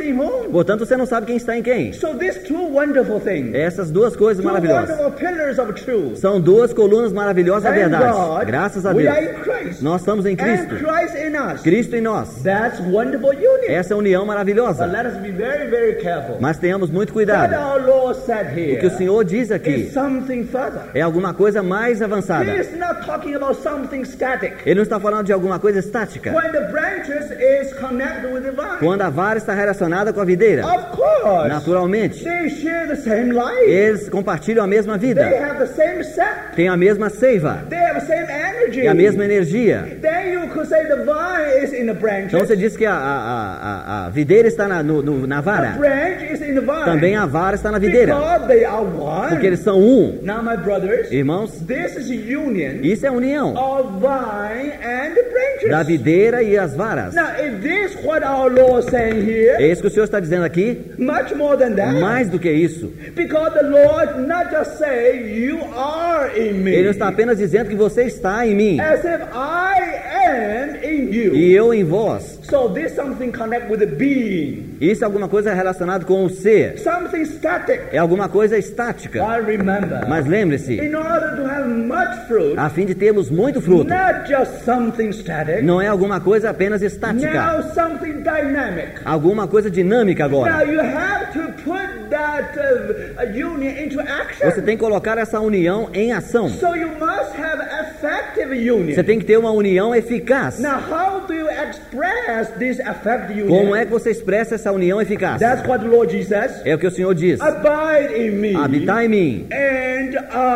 Speaker 2: in whom.
Speaker 1: Portanto, você não sabe quem está em quem.
Speaker 2: So these two wonderful things,
Speaker 1: Essas duas coisas
Speaker 2: two
Speaker 1: maravilhosas
Speaker 2: wonderful pillars of truth.
Speaker 1: são duas colunas maravilhosas da
Speaker 2: Thank
Speaker 1: verdade.
Speaker 2: God,
Speaker 1: Graças a
Speaker 2: we
Speaker 1: Deus.
Speaker 2: are in Christ.
Speaker 1: Nós estamos em
Speaker 2: And
Speaker 1: Cristo.
Speaker 2: Christ in us.
Speaker 1: Cristo em nós.
Speaker 2: That's wonderful union.
Speaker 1: Essa é a união
Speaker 2: But
Speaker 1: maravilhosa.
Speaker 2: let us be very, very careful.
Speaker 1: Mas tenhamos muito
Speaker 2: What
Speaker 1: cuidado.
Speaker 2: our Lord said here
Speaker 1: O que o Senhor diz
Speaker 2: is
Speaker 1: aqui
Speaker 2: something further.
Speaker 1: é alguma coisa mais avançada.
Speaker 2: He is not talking about something static.
Speaker 1: Ele não está falando de alguma coisa estática.
Speaker 2: When the branches is connected with the vine.
Speaker 1: Quando a vara está relacionada com a videira,
Speaker 2: Of course.
Speaker 1: naturalmente,
Speaker 2: They share the same life.
Speaker 1: eles compartilham a mesma
Speaker 2: They
Speaker 1: vida,
Speaker 2: have the same set.
Speaker 1: têm a mesma seiva
Speaker 2: They have the same energy.
Speaker 1: e a mesma energia.
Speaker 2: Then you could say the vine is in the branches.
Speaker 1: Então você diz que a, a, a, a videira está na, no, no, na
Speaker 2: The
Speaker 1: vara.
Speaker 2: branch is in the vine.
Speaker 1: Também a vara está na videira,
Speaker 2: Because they are one.
Speaker 1: porque eles são um.
Speaker 2: Now, my brothers,
Speaker 1: Irmãos,
Speaker 2: this is union
Speaker 1: isso é a união
Speaker 2: of vine and the branches.
Speaker 1: da videira e as varas.
Speaker 2: Now, is this what our Lord is saying here?
Speaker 1: É isso que o Senhor está dizendo aqui.
Speaker 2: Much more than that.
Speaker 1: Mais do que isso,
Speaker 2: Because the Lord not just say you are in me.
Speaker 1: Ele não está apenas dizendo que você está em mim
Speaker 2: As if I am in you.
Speaker 1: e eu em vós.
Speaker 2: So this something connect with the being.
Speaker 1: Isso é alguma coisa relacionada com o ser.
Speaker 2: Something static.
Speaker 1: É alguma coisa estática.
Speaker 2: I remember.
Speaker 1: Mas lembre-se,
Speaker 2: In order to have much fruit,
Speaker 1: a fim de termos muito fruto,
Speaker 2: not just something static.
Speaker 1: não é alguma coisa apenas estática.
Speaker 2: Now something dynamic.
Speaker 1: Alguma coisa dinâmica
Speaker 2: Now
Speaker 1: agora.
Speaker 2: you have to put that uh, union into action.
Speaker 1: Você tem que colocar essa união em ação.
Speaker 2: So you must have effective union.
Speaker 1: Você tem que ter uma união eficaz.
Speaker 2: Now how do you express this effective union?
Speaker 1: Como é que você expressa essa união eficaz?
Speaker 2: That's what the Lord Jesus says.
Speaker 1: É o que o Senhor diz.
Speaker 2: Abide in me.
Speaker 1: Habitai em mim
Speaker 2: And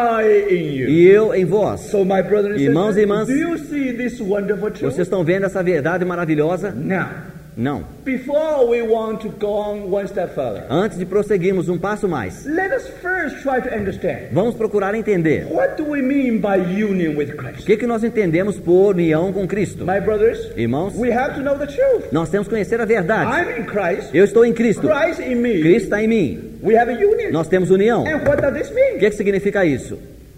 Speaker 2: I in you.
Speaker 1: e eu em vós.
Speaker 2: So my brothers and
Speaker 1: Irmãos e irmãs,
Speaker 2: sisters, do you see this wonderful truth?
Speaker 1: Vocês estão vendo essa verdade maravilhosa?
Speaker 2: Now,
Speaker 1: Não.
Speaker 2: before we want to go on one step further,
Speaker 1: Antes de prosseguirmos um passo mais,
Speaker 2: let us first try to understand
Speaker 1: vamos procurar entender
Speaker 2: what do we mean by union with
Speaker 1: o
Speaker 2: Christ.
Speaker 1: que, que nós entendemos por união com Cristo.
Speaker 2: My brothers,
Speaker 1: Irmãos,
Speaker 2: we have to know the truth.
Speaker 1: nós temos que conhecer a verdade.
Speaker 2: I'm in Christ.
Speaker 1: Eu estou em Cristo.
Speaker 2: Christ in me.
Speaker 1: Cristo está em mim.
Speaker 2: We have a union.
Speaker 1: Nós temos união.
Speaker 2: And what does this
Speaker 1: O
Speaker 2: mean?
Speaker 1: que, que significa isso?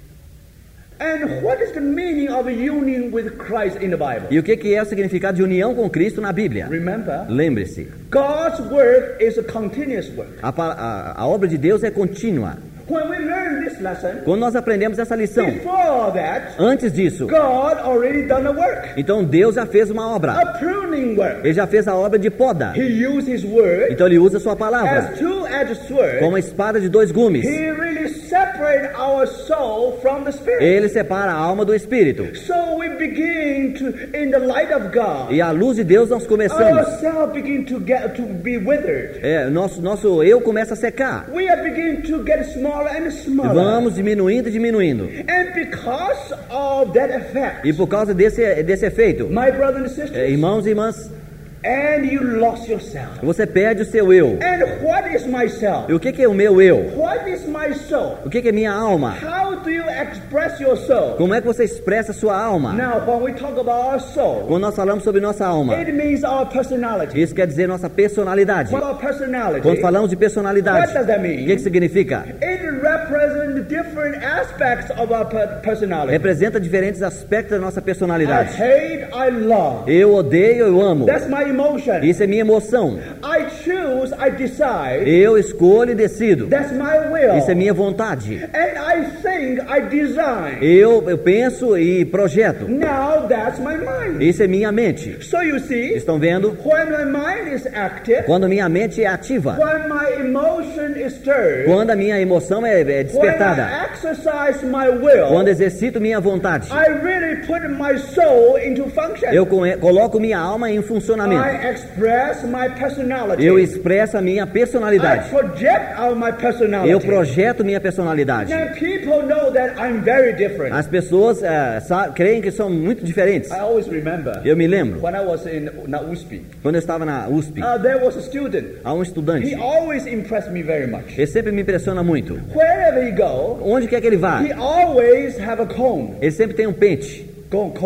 Speaker 2: And what is the meaning of a union with Christ in the Bible?
Speaker 1: E o que, que é o significado de união com Cristo na Bíblia?
Speaker 2: Remember,
Speaker 1: Lembre-se,
Speaker 2: God's work is a continuous work.
Speaker 1: a, pa- a, a obra de Deus é contínua.
Speaker 2: When we learn this lesson,
Speaker 1: Quando nós aprendemos essa lição,
Speaker 2: before that,
Speaker 1: antes disso,
Speaker 2: God already done a work,
Speaker 1: então Deus já fez uma obra.
Speaker 2: a pruning work.
Speaker 1: Ele já fez a obra de poda.
Speaker 2: He used His word
Speaker 1: Então Ele usa a sua palavra
Speaker 2: as two-edged sword.
Speaker 1: como uma espada de dois gumes.
Speaker 2: He really separate our soul from the spirit.
Speaker 1: Ele separa a alma do espírito.
Speaker 2: So we begin to, in the light of God,
Speaker 1: E à luz de Deus nós
Speaker 2: our
Speaker 1: começamos.
Speaker 2: self begin to get to be withered.
Speaker 1: É, nosso, nosso eu começa a secar.
Speaker 2: We are beginning to get smaller and smaller.
Speaker 1: Vamos diminuindo e diminuindo.
Speaker 2: And because of that effect,
Speaker 1: E por causa desse, desse efeito,
Speaker 2: my brothers and sisters,
Speaker 1: é, irmãos e irmãs,
Speaker 2: and you lost yourself.
Speaker 1: você perde o seu eu.
Speaker 2: And what is myself?
Speaker 1: E o que, que é o meu eu?
Speaker 2: What is my soul?
Speaker 1: O que, que é minha alma?
Speaker 2: How do you express your soul?
Speaker 1: Como é que você expressa a sua alma?
Speaker 2: Now, when we talk about our soul,
Speaker 1: Quando nós falamos sobre nossa alma,
Speaker 2: it means our personality.
Speaker 1: isso quer dizer nossa personalidade.
Speaker 2: What our personality?
Speaker 1: Quando falamos de personalidade,
Speaker 2: What does that
Speaker 1: o
Speaker 2: mean?
Speaker 1: que, que significa?
Speaker 2: It represents different aspects of our per- personality.
Speaker 1: Representa diferentes aspectos da nossa
Speaker 2: I
Speaker 1: personalidade.
Speaker 2: hate, I love.
Speaker 1: Eu odeio, eu amo.
Speaker 2: That's my emotion.
Speaker 1: Isso é minha emoção.
Speaker 2: I choose, I decide.
Speaker 1: Eu escolho e decido.
Speaker 2: That's my will.
Speaker 1: Isso é minha vontade.
Speaker 2: And I think, I design.
Speaker 1: Eu, eu penso e projeto.
Speaker 2: Now that's my mind.
Speaker 1: Isso é minha mente.
Speaker 2: So you see,
Speaker 1: Estão vendo?
Speaker 2: when my mind is active,
Speaker 1: Quando minha mente é ativa.
Speaker 2: when my emotion is stirred,
Speaker 1: Quando a minha emoção é, é
Speaker 2: when
Speaker 1: despertada.
Speaker 2: I exercise my will,
Speaker 1: Quando exercito minha vontade.
Speaker 2: I really put my soul into function.
Speaker 1: Eu co- coloco minha alma em funcionamento.
Speaker 2: I express my personality.
Speaker 1: Eu expresso a minha
Speaker 2: I
Speaker 1: personalidade.
Speaker 2: project out my personality.
Speaker 1: Eu projeto minha personalidade.
Speaker 2: Now people know that I'm very different.
Speaker 1: As pessoas eh, sa- creem que são muito diferentes.
Speaker 2: I always remember
Speaker 1: Eu me lembro,
Speaker 2: when I was in na U S P.
Speaker 1: quando eu estava na U S P,
Speaker 2: Uh, there was a student.
Speaker 1: há um estudante.
Speaker 2: He always impressed me very much.
Speaker 1: Ele sempre me impressiona muito.
Speaker 2: Wherever he go,
Speaker 1: Onde quer que ele vá,
Speaker 2: he always have a comb.
Speaker 1: ele sempre tem um pente.
Speaker 2: Comb, comb.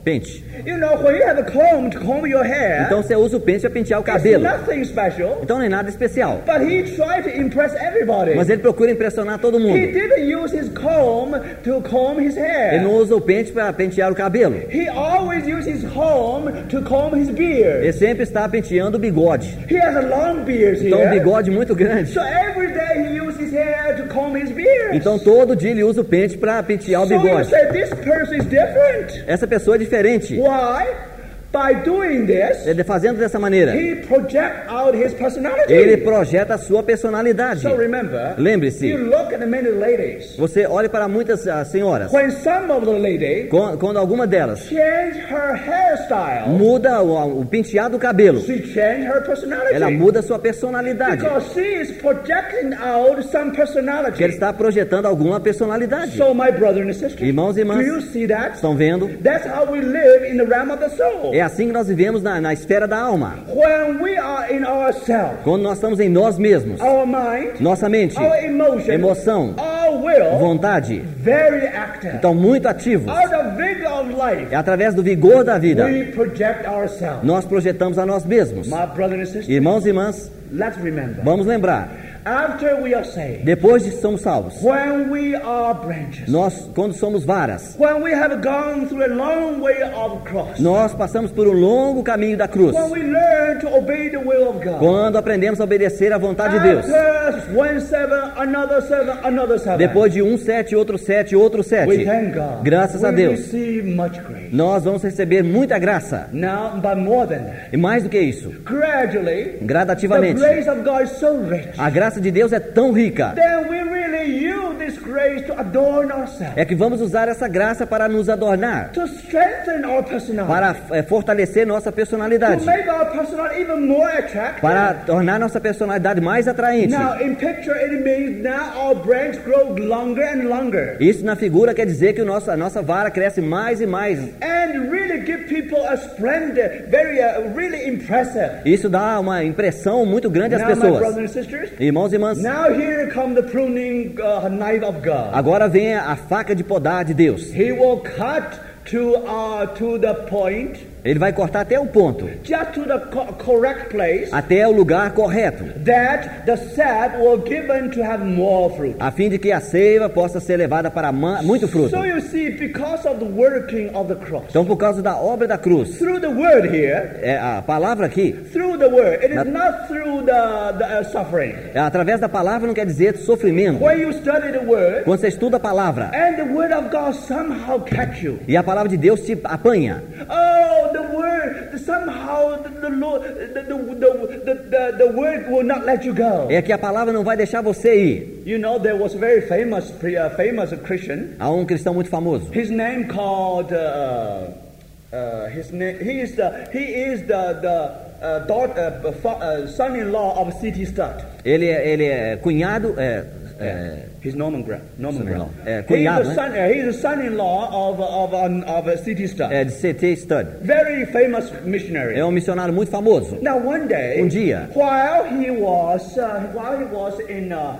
Speaker 1: Pente.
Speaker 2: You know, when you have a comb to comb your hair,
Speaker 1: Então você usa o pente para pentear o
Speaker 2: it's
Speaker 1: cabelo.
Speaker 2: nothing special.
Speaker 1: Então não é nada especial.
Speaker 2: But he tried to impress everybody.
Speaker 1: Mas ele procura impressionar todo
Speaker 2: He
Speaker 1: mundo.
Speaker 2: didn't use his comb to comb his hair.
Speaker 1: Ele não usa o pente para pentear o cabelo.
Speaker 2: He always uses his comb to comb his beard.
Speaker 1: Ele sempre está penteando o bigode.
Speaker 2: He has a long beard
Speaker 1: Então um
Speaker 2: here.
Speaker 1: bigode muito grande.
Speaker 2: So every day he uses his hair to comb his beard.
Speaker 1: Então todo dia ele usa o pente para pentear o
Speaker 2: So you
Speaker 1: bigode.
Speaker 2: say this person is different.
Speaker 1: Essa pessoa é diferente.
Speaker 2: Why? By doing this,
Speaker 1: Ele fazendo dessa maneira,
Speaker 2: he projects out his personality.
Speaker 1: ele projeta a sua personalidade.
Speaker 2: So remember,
Speaker 1: Lembre-se,
Speaker 2: you look at many ladies.
Speaker 1: você olha para muitas ah, senhoras,
Speaker 2: When some of the ladies
Speaker 1: quando, quando alguma delas
Speaker 2: change her hairstyle,
Speaker 1: muda o, o penteado do cabelo,
Speaker 2: she change her personality.
Speaker 1: ela muda a sua personalidade.
Speaker 2: Because she is projecting out some
Speaker 1: Que ela
Speaker 2: personality.
Speaker 1: está projetando alguma personalidade.
Speaker 2: So my brother and sister,
Speaker 1: Irmãos e irmãs,
Speaker 2: do you see that?
Speaker 1: estão vendo?
Speaker 2: That's how we live in the realm of the soul.
Speaker 1: É assim que nós vivemos na, na esfera da alma.
Speaker 2: When we are in ourselves,
Speaker 1: Quando nós estamos em nós mesmos,
Speaker 2: our mind,
Speaker 1: nossa mente,
Speaker 2: our emotion,
Speaker 1: emoção,
Speaker 2: our will,
Speaker 1: vontade,
Speaker 2: very active.
Speaker 1: estão muito ativos.
Speaker 2: Out of vigor of life,
Speaker 1: É através do vigor da vida,
Speaker 2: we project ourselves.
Speaker 1: nós projetamos a nós mesmos.
Speaker 2: My brother and sister,
Speaker 1: Irmãos e irmãs,
Speaker 2: let's remember.
Speaker 1: vamos lembrar,
Speaker 2: After we are saved,
Speaker 1: depois de que somos salvos,
Speaker 2: when we are branches,
Speaker 1: nós, quando somos varas,
Speaker 2: when we have gone through a long way of cross,
Speaker 1: nós passamos por um longo caminho da cruz.
Speaker 2: when we learn to obey the will of God,
Speaker 1: Quando aprendemos a obedecer à vontade de Deus,
Speaker 2: after one seven, another seven, another seven,
Speaker 1: depois de um sete, outro sete, outro
Speaker 2: we
Speaker 1: sete,
Speaker 2: thank God.
Speaker 1: graças
Speaker 2: we
Speaker 1: a Deus,
Speaker 2: receive much grace.
Speaker 1: nós vamos receber muita graça.
Speaker 2: Now, but more than that,
Speaker 1: E mais do que isso,
Speaker 2: gradually, the
Speaker 1: gradativamente,
Speaker 2: grace of God is so rich.
Speaker 1: a graça de Deus é tão rica,
Speaker 2: Then we really use this grace to adorn ourselves,
Speaker 1: é que vamos usar essa graça para nos adornar,
Speaker 2: to strengthen our personality,
Speaker 1: para é, fortalecer nossa
Speaker 2: to
Speaker 1: personalidade,
Speaker 2: make our personality even more attractive.
Speaker 1: para tornar nossa personalidade mais atraente.
Speaker 2: Now, in picture, it means now our branch grows longer and longer,
Speaker 1: Isso na figura quer dizer que o nosso, a nossa vara cresce mais e mais.
Speaker 2: and really give people a splendid, very, uh, really impressive.
Speaker 1: Isso dá uma impressão muito grande às
Speaker 2: Now, my
Speaker 1: pessoas.
Speaker 2: brothers and sisters,
Speaker 1: Irmãos e irmãs,
Speaker 2: now here comes the pruning uh, knife of God.
Speaker 1: agora vem a faca de podar de Deus.
Speaker 2: He will cut to uh, to the point,
Speaker 1: Ele vai cortar até o ponto,
Speaker 2: just to the co- correct place,
Speaker 1: até o lugar correto,
Speaker 2: that the sap will given to have more fruit.
Speaker 1: a fim de que a seiva possa ser levada para ma- muito fruto.
Speaker 2: So you see, because of the working of the cross,
Speaker 1: Então, por causa da obra da cruz,
Speaker 2: through the word here,
Speaker 1: é, a palavra aqui,
Speaker 2: through the word, it is
Speaker 1: Not-
Speaker 2: not through the, the uh, suffering.
Speaker 1: é, através da palavra não quer dizer sofrimento.
Speaker 2: When you study the word,
Speaker 1: Quando você estuda a palavra
Speaker 2: and the word of God somehow catch you.
Speaker 1: e a palavra de Deus te apanha,
Speaker 2: Oh, the word somehow the the Lord, the, the, the, the, the word will not let you go.
Speaker 1: é que a palavra não vai deixar você ir.
Speaker 2: You know, there was a very famous, pre- uh, famous Christian.
Speaker 1: Há um cristão muito famoso.
Speaker 2: His name called. Uh, uh, his name. He is the. He is the the uh, daughter, uh, fa- uh, son-in-law of C T Studd.
Speaker 1: Ele é, ele é cunhado, é, é,
Speaker 2: He's Norman Grant. Norman
Speaker 1: Son-in-law.
Speaker 2: Grant.
Speaker 1: É,
Speaker 2: he's,
Speaker 1: cunhado,
Speaker 2: the
Speaker 1: né?
Speaker 2: son, uh, he's the son-in-law of of um, of uh, C T Studd.
Speaker 1: é de C T Studd.
Speaker 2: Very famous missionary.
Speaker 1: É um missionário muito famoso.
Speaker 2: Now one day,
Speaker 1: Um dia.
Speaker 2: while he was uh, while he was in uh, uh,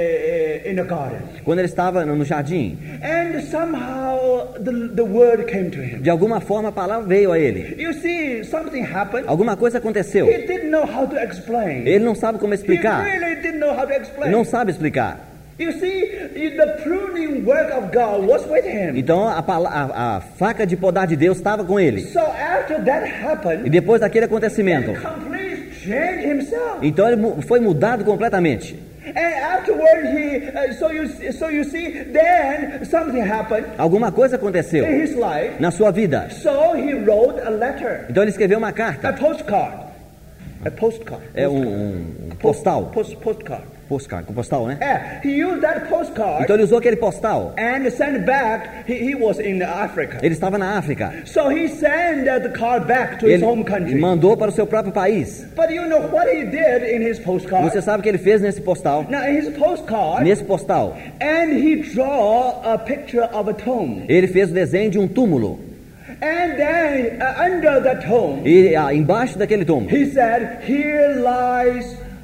Speaker 2: uh, in a garden,
Speaker 1: Quando ele estava no no jardim,
Speaker 2: and somehow the the word came to him.
Speaker 1: de alguma forma a palavra veio a ele.
Speaker 2: You see, something happened.
Speaker 1: Alguma coisa aconteceu.
Speaker 2: He didn't know how to explain.
Speaker 1: Ele não sabe como
Speaker 2: He
Speaker 1: explicar.
Speaker 2: really didn't know how to explain.
Speaker 1: Não sabe explicar.
Speaker 2: You see, the pruning work of God was with him.
Speaker 1: Então a, pala- a, a faca de podar de Deus estava com ele.
Speaker 2: So after that
Speaker 1: E
Speaker 2: happened,
Speaker 1: depois daquele acontecimento,
Speaker 2: completely changed himself.
Speaker 1: então ele mu- foi mudado completamente.
Speaker 2: And afterward, he uh, so you so you see, then something happened
Speaker 1: Alguma coisa aconteceu
Speaker 2: in his life.
Speaker 1: na sua vida.
Speaker 2: So he wrote a letter,
Speaker 1: Então ele escreveu uma
Speaker 2: a
Speaker 1: carta.
Speaker 2: postcard, a postcard.
Speaker 1: É um, um postal.
Speaker 2: Post, postcard.
Speaker 1: Postcard, com postal, né?
Speaker 2: Yeah, he used that postcard
Speaker 1: Então ele usou aquele postal.
Speaker 2: and sent back. He, he was in Africa.
Speaker 1: Ele estava na África.
Speaker 2: So he sent uh, the card back to his
Speaker 1: Ele
Speaker 2: home country.
Speaker 1: mandou para o seu próprio país.
Speaker 2: But you know what he did in his postcard?
Speaker 1: Você sabe o que ele fez nesse postal?
Speaker 2: Now in his postcard,
Speaker 1: Nesse postal,
Speaker 2: and he draw a picture of a tomb.
Speaker 1: ele fez o desenho de um túmulo.
Speaker 2: And then uh, under the tomb,
Speaker 1: E ah, embaixo daquele túmulo,
Speaker 2: he said, "Here lies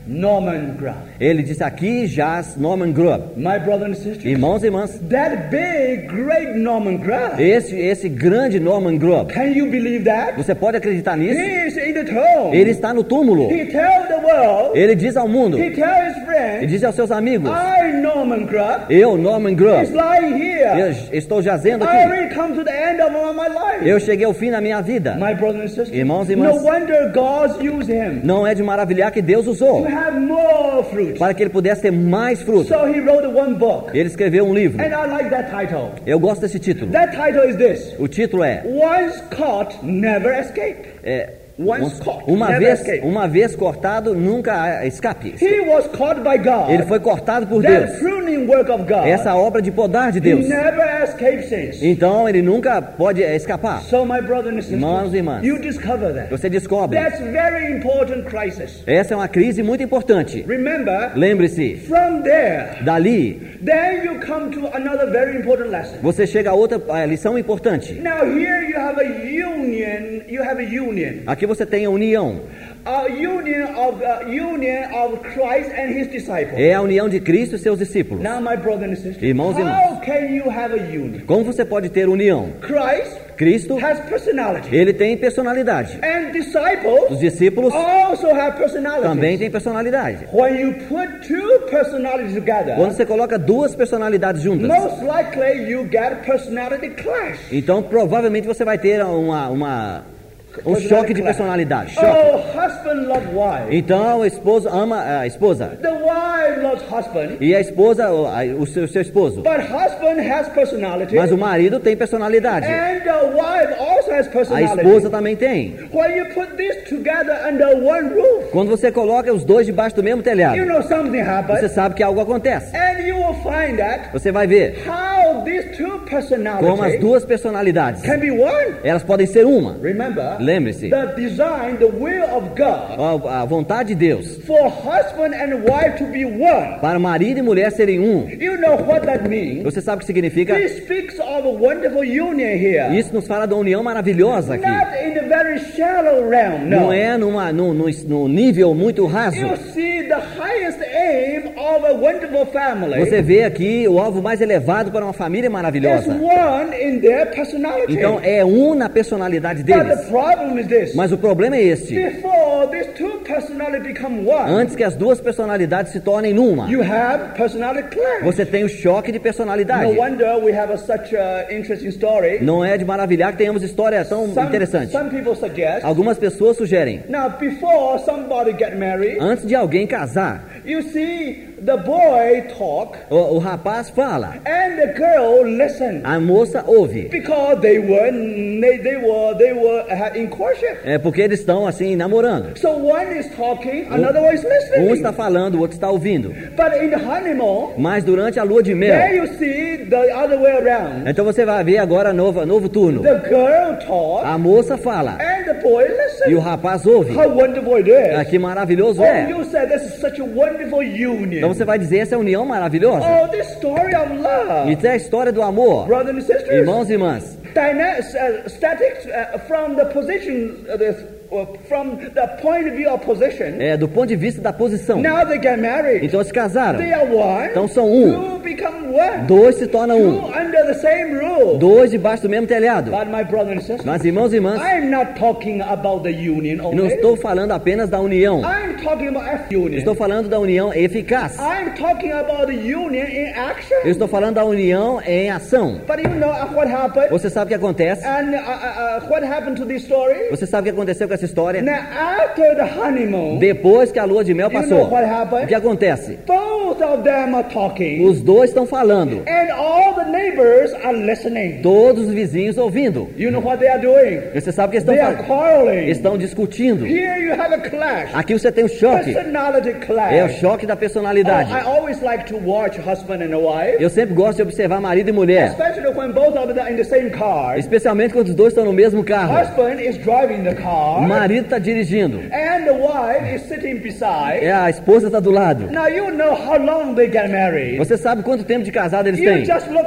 Speaker 2: Norman Grubb.
Speaker 1: Ele disse: aqui jaz Norman Grubb.
Speaker 2: My brothers and sisters,
Speaker 1: Irmãos e irmãs,
Speaker 2: that big, great Norman Grubb.
Speaker 1: esse, esse grande Norman Grubb,
Speaker 2: Can you believe that?
Speaker 1: você pode acreditar nisso?
Speaker 2: He is in the tomb.
Speaker 1: Ele está no túmulo.
Speaker 2: He tells the world,
Speaker 1: Ele diz ao mundo,
Speaker 2: he tells his
Speaker 1: e
Speaker 2: friends,
Speaker 1: diz aos seus amigos:
Speaker 2: I, Norman Grubb,
Speaker 1: eu, Norman
Speaker 2: is
Speaker 1: Grubb,
Speaker 2: lying here.
Speaker 1: eu estou jazendo
Speaker 2: I
Speaker 1: aqui.
Speaker 2: already come to the end of my life.
Speaker 1: Eu cheguei ao fim da minha vida.
Speaker 2: My brothers and sisters,
Speaker 1: Irmãos e
Speaker 2: no
Speaker 1: irmãs,
Speaker 2: wonder God used him
Speaker 1: não é de maravilhar que Deus usou
Speaker 2: to have more fruit.
Speaker 1: para que ele pudesse ter mais fruto.
Speaker 2: So he wrote one book.
Speaker 1: Ele escreveu um livro.
Speaker 2: And I like that title.
Speaker 1: Eu gosto desse título.
Speaker 2: That title is this:
Speaker 1: O título é,
Speaker 2: Once caught, never escape.
Speaker 1: é
Speaker 2: Once caught,
Speaker 1: uma
Speaker 2: never
Speaker 1: vez,
Speaker 2: escape.
Speaker 1: uma vez cortado, nunca há escape.
Speaker 2: He was caught by God.
Speaker 1: Ele foi cortado por
Speaker 2: That
Speaker 1: Deus.
Speaker 2: pruning work of God.
Speaker 1: Essa obra de podar de
Speaker 2: He
Speaker 1: Deus.
Speaker 2: never escapes it.
Speaker 1: Então ele nunca pode é, escapar.
Speaker 2: So my brother and sister,
Speaker 1: Irmãos e irmãs,
Speaker 2: you discover that.
Speaker 1: você descobre.
Speaker 2: That's very important crisis.
Speaker 1: Essa é uma crise muito importante.
Speaker 2: Remember,
Speaker 1: Lembre-se,
Speaker 2: from there,
Speaker 1: dali
Speaker 2: then you come to another very important lesson.
Speaker 1: você chega a outra a lição importante.
Speaker 2: Now here you have a union. You have a union.
Speaker 1: Aqui você tem a união.
Speaker 2: A union of uh, union of Christ and His disciples.
Speaker 1: É a união de Cristo e seus discípulos.
Speaker 2: Now, my brother and sister,
Speaker 1: Irmãos e
Speaker 2: how
Speaker 1: irmãs,
Speaker 2: can you have a union?
Speaker 1: como você pode ter união?
Speaker 2: Christ
Speaker 1: Cristo,
Speaker 2: has personality,
Speaker 1: ele tem personalidade.
Speaker 2: and disciples
Speaker 1: Os discípulos
Speaker 2: also have personality.
Speaker 1: também têm personalidade.
Speaker 2: When you put two personalities together,
Speaker 1: Quando você coloca duas personalidades juntas,
Speaker 2: most likely you get personality clash.
Speaker 1: então provavelmente você vai ter uma, uma um choque de personalidade. Choque.
Speaker 2: Oh, husband loves wife.
Speaker 1: Então o esposo ama a esposa
Speaker 2: The wife loves husband,
Speaker 1: e a esposa o, a- o seu, seu esposo.
Speaker 2: but husband has personality,
Speaker 1: Mas o marido tem personalidade.
Speaker 2: and the wife also has
Speaker 1: A
Speaker 2: personality.
Speaker 1: esposa também tem.
Speaker 2: When you put these together under one roof,
Speaker 1: Quando você coloca os dois debaixo do mesmo telhado,
Speaker 2: you know something happens,
Speaker 1: você sabe que algo acontece.
Speaker 2: and you will find that
Speaker 1: Você vai ver
Speaker 2: how these two
Speaker 1: como as
Speaker 2: personalities
Speaker 1: duas personalidades,
Speaker 2: can be one.
Speaker 1: elas podem ser uma.
Speaker 2: Remember,
Speaker 1: Lembre-se,
Speaker 2: the design, the will of God
Speaker 1: a, a vontade de Deus
Speaker 2: for husband and wife to be one.
Speaker 1: para marido e mulher serem um.
Speaker 2: You know what that means?
Speaker 1: Você sabe o que significa?
Speaker 2: This speaks of a wonderful union here.
Speaker 1: Isso nos fala da união maravilhosa aqui.
Speaker 2: Not in the very shallow realm, no.
Speaker 1: Não é numa, no, no, no nível muito raso.
Speaker 2: You see the highest aim of a wonderful family
Speaker 1: Você vê aqui o alvo mais elevado para uma família
Speaker 2: is
Speaker 1: maravilhosa.
Speaker 2: one in their personality.
Speaker 1: Então é um na personalidade
Speaker 2: But the
Speaker 1: deles.
Speaker 2: problem is this.
Speaker 1: Mas o problema é este.
Speaker 2: Before these two personalities become one,
Speaker 1: Antes que as duas personalidades se tornem numa,
Speaker 2: you have personality clash.
Speaker 1: você tem o choque de personalidade.
Speaker 2: No wonder we have a, such an interesting story.
Speaker 1: Não é de maravilhar que tenhamos história tão
Speaker 2: Some,
Speaker 1: interessante.
Speaker 2: some people suggest,
Speaker 1: Algumas pessoas sugerem,
Speaker 2: now before somebody get married,
Speaker 1: antes de alguém casar,
Speaker 2: you see the boy talk
Speaker 1: o, o rapaz fala,
Speaker 2: and the girl listen.
Speaker 1: a moça ouve.
Speaker 2: Because they were they, they were they were uh, in courtship.
Speaker 1: É porque eles estão assim namorando.
Speaker 2: So one is talking, another one is
Speaker 1: Um
Speaker 2: listening.
Speaker 1: está falando, o outro está ouvindo.
Speaker 2: But in the honeymoon,
Speaker 1: Mas durante a lua de
Speaker 2: there
Speaker 1: mel,
Speaker 2: you see the other way around.
Speaker 1: então você vai ver agora novo, novo turno.
Speaker 2: The girl talks
Speaker 1: A moça fala
Speaker 2: and the boy
Speaker 1: e o
Speaker 2: listens.
Speaker 1: rapaz ouve.
Speaker 2: How wonderful it
Speaker 1: Ah,
Speaker 2: is!
Speaker 1: que maravilhoso
Speaker 2: Oh,
Speaker 1: é.
Speaker 2: you said this is such a wonderful union.
Speaker 1: Então você vai dizer essa é a união maravilhosa.
Speaker 2: Oh, this story of love,
Speaker 1: Isso é a história do amor.
Speaker 2: brothers and sisters.
Speaker 1: Irmãos e irmãs,
Speaker 2: Dyna- uh, statics uh, from the position, uh, the, uh, from the point of view of position.
Speaker 1: é do ponto de vista da posição.
Speaker 2: Now they get married.
Speaker 1: Então se casaram.
Speaker 2: They are one.
Speaker 1: Então são um.
Speaker 2: Two become one.
Speaker 1: Dois se tornam
Speaker 2: Two
Speaker 1: um.
Speaker 2: under the same rule.
Speaker 1: Dois debaixo do mesmo telhado.
Speaker 2: But my brother and sister,
Speaker 1: Mas irmãos e irmãs,
Speaker 2: I'm not talking about the union
Speaker 1: eu não
Speaker 2: only.
Speaker 1: estou falando apenas da união.
Speaker 2: I'm talking about F union.
Speaker 1: Estou falando da união eficaz.
Speaker 2: I'm talking about the union in action.
Speaker 1: Eu estou falando da união em ação.
Speaker 2: But you know what happened?
Speaker 1: Você sabe o que acontece?
Speaker 2: And uh, uh, uh, what happened to this story?
Speaker 1: Você sabe o que aconteceu com essa história?
Speaker 2: Now after the honeymoon,
Speaker 1: Depois que a lua de mel
Speaker 2: you know
Speaker 1: passou,
Speaker 2: what
Speaker 1: o
Speaker 2: happened?
Speaker 1: que acontece?
Speaker 2: Both of them are talking,
Speaker 1: Os dois estão falando.
Speaker 2: and all the neighbors are listening.
Speaker 1: Todos os vizinhos ouvindo.
Speaker 2: You know what they are doing?
Speaker 1: Você sabe o que estão
Speaker 2: They are
Speaker 1: fazendo?
Speaker 2: quarreling.
Speaker 1: Estão discutindo.
Speaker 2: Here you have a clash.
Speaker 1: Aqui você tem o choque.
Speaker 2: Personality clash.
Speaker 1: É o choque da
Speaker 2: Oh,
Speaker 1: personalidade.
Speaker 2: I always like to watch husband and a wife,
Speaker 1: Eu sempre gosto de observar marido e mulher.
Speaker 2: especially when both of them are in the same car.
Speaker 1: Especialmente quando os dois estão no mesmo carro.
Speaker 2: Husband is driving the
Speaker 1: O
Speaker 2: car,
Speaker 1: marido está dirigindo.
Speaker 2: and the wife is sitting beside.
Speaker 1: É, a esposa está do lado.
Speaker 2: Now you know how long they get married.
Speaker 1: Você sabe quanto tempo de casado eles
Speaker 2: You
Speaker 1: têm?
Speaker 2: just look from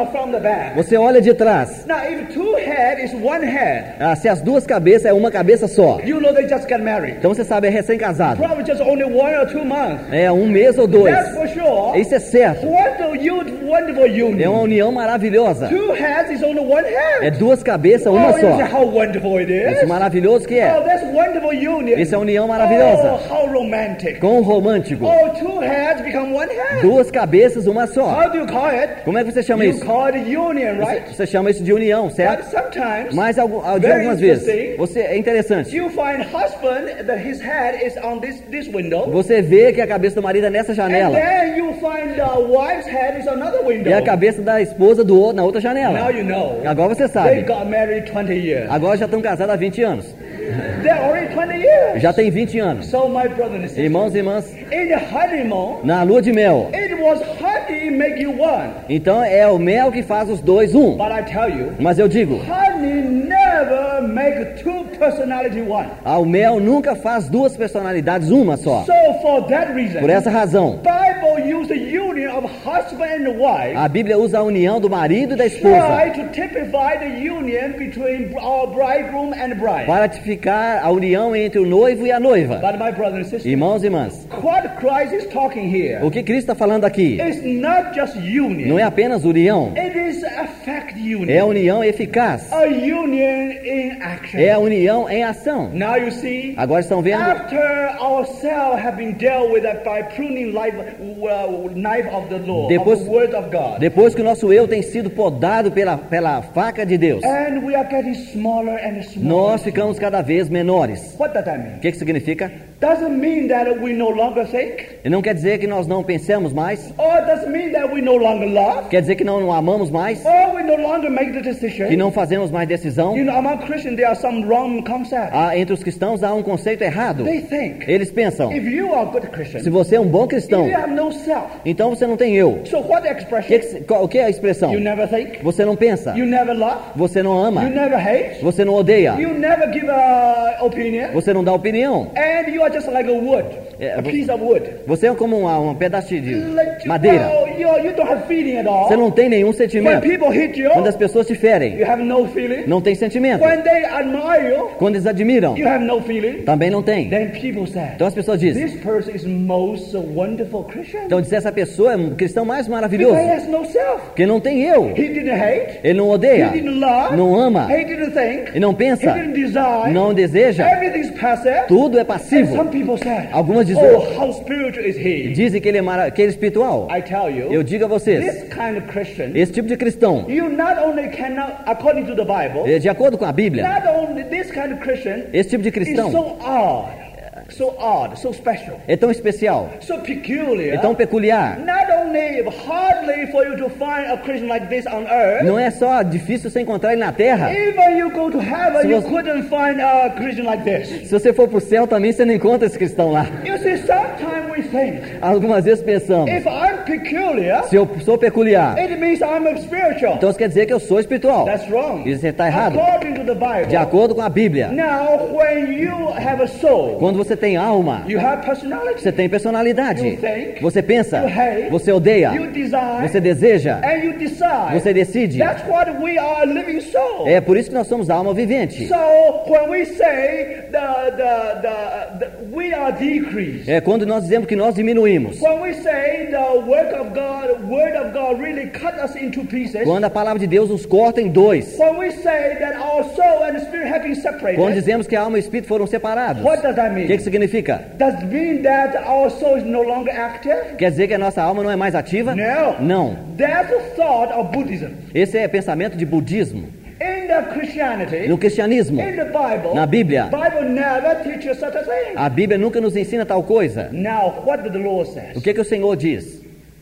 Speaker 2: or from the back.
Speaker 1: Você olha de trás.
Speaker 2: Now, if two head is one head,
Speaker 1: Ah, se as duas cabeças é uma cabeça só,
Speaker 2: you know they just got married.
Speaker 1: então você sabe, é recém-casado.
Speaker 2: Probably just only one or two months.
Speaker 1: É um mês ou dois.
Speaker 2: That's for sure.
Speaker 1: Isso é certo.
Speaker 2: What a u- wonderful
Speaker 1: É
Speaker 2: union.
Speaker 1: uma união maravilhosa.
Speaker 2: Two heads is only one
Speaker 1: É
Speaker 2: head.
Speaker 1: duas cabeças,
Speaker 2: Oh,
Speaker 1: uma
Speaker 2: you say
Speaker 1: só.
Speaker 2: how wonderful it is.
Speaker 1: Isso maravilhoso que
Speaker 2: Oh,
Speaker 1: é.
Speaker 2: that's wonderful union.
Speaker 1: Isso é união maravilhosa.
Speaker 2: Oh, how romantic.
Speaker 1: Com romântico.
Speaker 2: Oh, two heads become one head.
Speaker 1: Duas cabeças, uma só.
Speaker 2: How do you call it?
Speaker 1: Como é que você chama
Speaker 2: You
Speaker 1: isso?
Speaker 2: call it union, right?
Speaker 1: Você chama isso de união,
Speaker 2: But
Speaker 1: certo?
Speaker 2: sometimes
Speaker 1: Mas algu- de
Speaker 2: Very
Speaker 1: algumas vezes,
Speaker 2: interesting.
Speaker 1: você, é interessante.
Speaker 2: you find husband that his head is on this this window,
Speaker 1: Você vê que a cabeça do marido é nessa
Speaker 2: and
Speaker 1: janela.
Speaker 2: then you find the wife's head is another window.
Speaker 1: E a cabeça da esposa do outro na outra
Speaker 2: Now
Speaker 1: janela.
Speaker 2: you know.
Speaker 1: Agora você
Speaker 2: They
Speaker 1: sabe.
Speaker 2: got married twenty years.
Speaker 1: Agora já estão casados há vinte anos.
Speaker 2: They're already twenty years.
Speaker 1: Já tem vinte anos.
Speaker 2: So my brother and sister,
Speaker 1: Irmãos e irmãs,
Speaker 2: in the honeymoon,
Speaker 1: na lua de mel.
Speaker 2: it was honey make you one.
Speaker 1: Então é o mel que faz os dois um.
Speaker 2: But I tell you,
Speaker 1: Mas eu digo,
Speaker 2: honey never make two personality one.
Speaker 1: ah, o mel nunca faz duas personalidades uma só.
Speaker 2: So for that reason,
Speaker 1: Por essa razão,
Speaker 2: Bible use the union of husband and wife.
Speaker 1: a Bíblia usa a união do marido e da esposa
Speaker 2: Try to typify the union between our bridegroom and bride.
Speaker 1: para tipificar a união entre o noivo e a noiva.
Speaker 2: But my brother and sister,
Speaker 1: Irmãos e irmãs,
Speaker 2: what Christ is talking here
Speaker 1: o que Cristo está falando aqui
Speaker 2: is not just union.
Speaker 1: não é apenas união,
Speaker 2: It is effect union.
Speaker 1: é a união eficaz,
Speaker 2: A union in action.
Speaker 1: é a união em ação.
Speaker 2: Now you see,
Speaker 1: Agora estão vendo?
Speaker 2: after ourselves have been dealt with by pruning life, uh, knife of the law,
Speaker 1: Depois-
Speaker 2: of the word of God,
Speaker 1: Depois que o nosso eu tem sido podado pela, pela faca de Deus,
Speaker 2: and we are getting smaller and smaller.
Speaker 1: nós ficamos cada vez menores.
Speaker 2: What does that mean?
Speaker 1: O que que significa?
Speaker 2: Doesn't mean that we no longer think,
Speaker 1: E não quer dizer que nós não pensamos mais,
Speaker 2: or doesn't mean that we no longer love,
Speaker 1: quer dizer que não, não amamos mais,
Speaker 2: or we no longer make the decision.
Speaker 1: que não fazemos mais decisão.
Speaker 2: You know, among Christians there are some wrong concepts.
Speaker 1: Ah, entre os cristãos há um conceito errado.
Speaker 2: They think
Speaker 1: Eles pensam,
Speaker 2: if you are a good Christian,
Speaker 1: se você é um bom
Speaker 2: if
Speaker 1: cristão,
Speaker 2: you have no self,
Speaker 1: então você não tem eu.
Speaker 2: so what
Speaker 1: O
Speaker 2: expression?
Speaker 1: que, que se- qual- o que é a expressão?
Speaker 2: You never think,
Speaker 1: Você não pensa,
Speaker 2: you never love,
Speaker 1: você não
Speaker 2: you
Speaker 1: ama,
Speaker 2: never hate,
Speaker 1: você não odeia,
Speaker 2: you never give a opinion,
Speaker 1: você não dá opinião.
Speaker 2: and you are just like a wood,
Speaker 1: Yeah,
Speaker 2: a
Speaker 1: but-
Speaker 2: piece of wood.
Speaker 1: Você é como uma, um pedaço de
Speaker 2: Like,
Speaker 1: madeira.
Speaker 2: well, you, you don't have feeling at all.
Speaker 1: Você não tem nenhum
Speaker 2: When
Speaker 1: sentimento.
Speaker 2: people hit you,
Speaker 1: Quando as pessoas te ferem,
Speaker 2: you have no feeling.
Speaker 1: não tem sentimento.
Speaker 2: When they admire you,
Speaker 1: Quando eles admiram,
Speaker 2: you have no feeling.
Speaker 1: também não tem.
Speaker 2: Then people say,
Speaker 1: Então as pessoas dizem,
Speaker 2: this person is most wonderful Christian.
Speaker 1: então dizer essa pessoa é um cristão mais
Speaker 2: Because
Speaker 1: maravilhoso,
Speaker 2: he has no self.
Speaker 1: porque não tem eu.
Speaker 2: He didn't hate.
Speaker 1: Ele não
Speaker 2: He
Speaker 1: odeia,
Speaker 2: didn't love.
Speaker 1: não ama,
Speaker 2: He didn't think.
Speaker 1: e não
Speaker 2: He
Speaker 1: pensa,
Speaker 2: didn't desire.
Speaker 1: não deseja,
Speaker 2: Everything's passive.
Speaker 1: tudo é
Speaker 2: And
Speaker 1: passivo.
Speaker 2: some people say,
Speaker 1: Algumas dizem,
Speaker 2: oh, how spiritual is he?
Speaker 1: dizem que ele é, mara- que ele é espiritual.
Speaker 2: I tell you,
Speaker 1: Eu digo a vocês,
Speaker 2: this kind of Christian,
Speaker 1: esse tipo de cristão,
Speaker 2: you not only cannot, according to the Bible,
Speaker 1: eh, de acordo com a Bíblia,
Speaker 2: not only this kind of Christian
Speaker 1: esse tipo de
Speaker 2: is
Speaker 1: cristão
Speaker 2: so odd, so odd, so special,
Speaker 1: é tão especial,
Speaker 2: so peculiar.
Speaker 1: é tão peculiar.
Speaker 2: Not only hardly for you to find a Christian like this on earth,
Speaker 1: Não é só difícil você encontrar ele na terra.
Speaker 2: even you go to heaven,
Speaker 1: Se
Speaker 2: you
Speaker 1: você-
Speaker 2: couldn't find a Christian like this.
Speaker 1: Se você for para o céu também, você não encontra esse cristão lá.
Speaker 2: You see, sometimes we think,
Speaker 1: Algumas vezes pensamos,
Speaker 2: if I'm peculiar,
Speaker 1: se eu sou peculiar,
Speaker 2: it means I'm a spiritual.
Speaker 1: então isso quer dizer que eu sou espiritual.
Speaker 2: That's wrong.
Speaker 1: Isso está errado.
Speaker 2: According to the Bible.
Speaker 1: De acordo com a Bíblia,
Speaker 2: Now, when you have a soul,
Speaker 1: quando você tem alma,
Speaker 2: you have personality,
Speaker 1: você tem personalidade.
Speaker 2: You think,
Speaker 1: Você pensa,
Speaker 2: you hate,
Speaker 1: você odeia,
Speaker 2: you desire,
Speaker 1: você deseja,
Speaker 2: and you decide.
Speaker 1: você decide.
Speaker 2: That's what we are, a living soul.
Speaker 1: É por isso que nós somos alma vivente.
Speaker 2: So when we say the, the, the, the we are decreased,
Speaker 1: É quando nós dizemos que nós diminuímos.
Speaker 2: when we say the work of God, word of God really cut us into pieces,
Speaker 1: Quando a palavra de Deus nos corta em dois.
Speaker 2: when we say that our soul and spirit have been separated,
Speaker 1: Quando dizemos que a alma e o espírito foram separados.
Speaker 2: what does that
Speaker 1: O
Speaker 2: mean?
Speaker 1: que que significa?
Speaker 2: Does it mean that our soul is no longer active?
Speaker 1: Quer dizer que a nossa alma não é mais ativa?
Speaker 2: No.
Speaker 1: Não.
Speaker 2: That's a thought of Buddhism.
Speaker 1: Esse é pensamento de budismo.
Speaker 2: In the Christianity,
Speaker 1: No cristianismo,
Speaker 2: in the Bible,
Speaker 1: na Bíblia,
Speaker 2: Bible never teaches such a thing.
Speaker 1: a Bíblia nunca nos ensina tal coisa.
Speaker 2: Now, what did the Lord say?
Speaker 1: O que que o Senhor diz?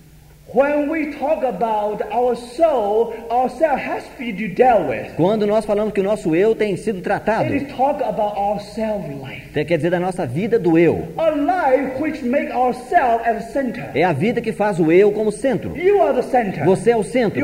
Speaker 2: When we talk about our soul, our self has to be dealt with.
Speaker 1: Quando nós falamos que o nosso eu tem sido
Speaker 2: It
Speaker 1: tratado,
Speaker 2: is talk about our self life.
Speaker 1: quer dizer da nossa vida do eu.
Speaker 2: A life which make ourselves as a center.
Speaker 1: É a vida que faz o eu como centro.
Speaker 2: You are the center.
Speaker 1: Você é o centro.
Speaker 2: Your husband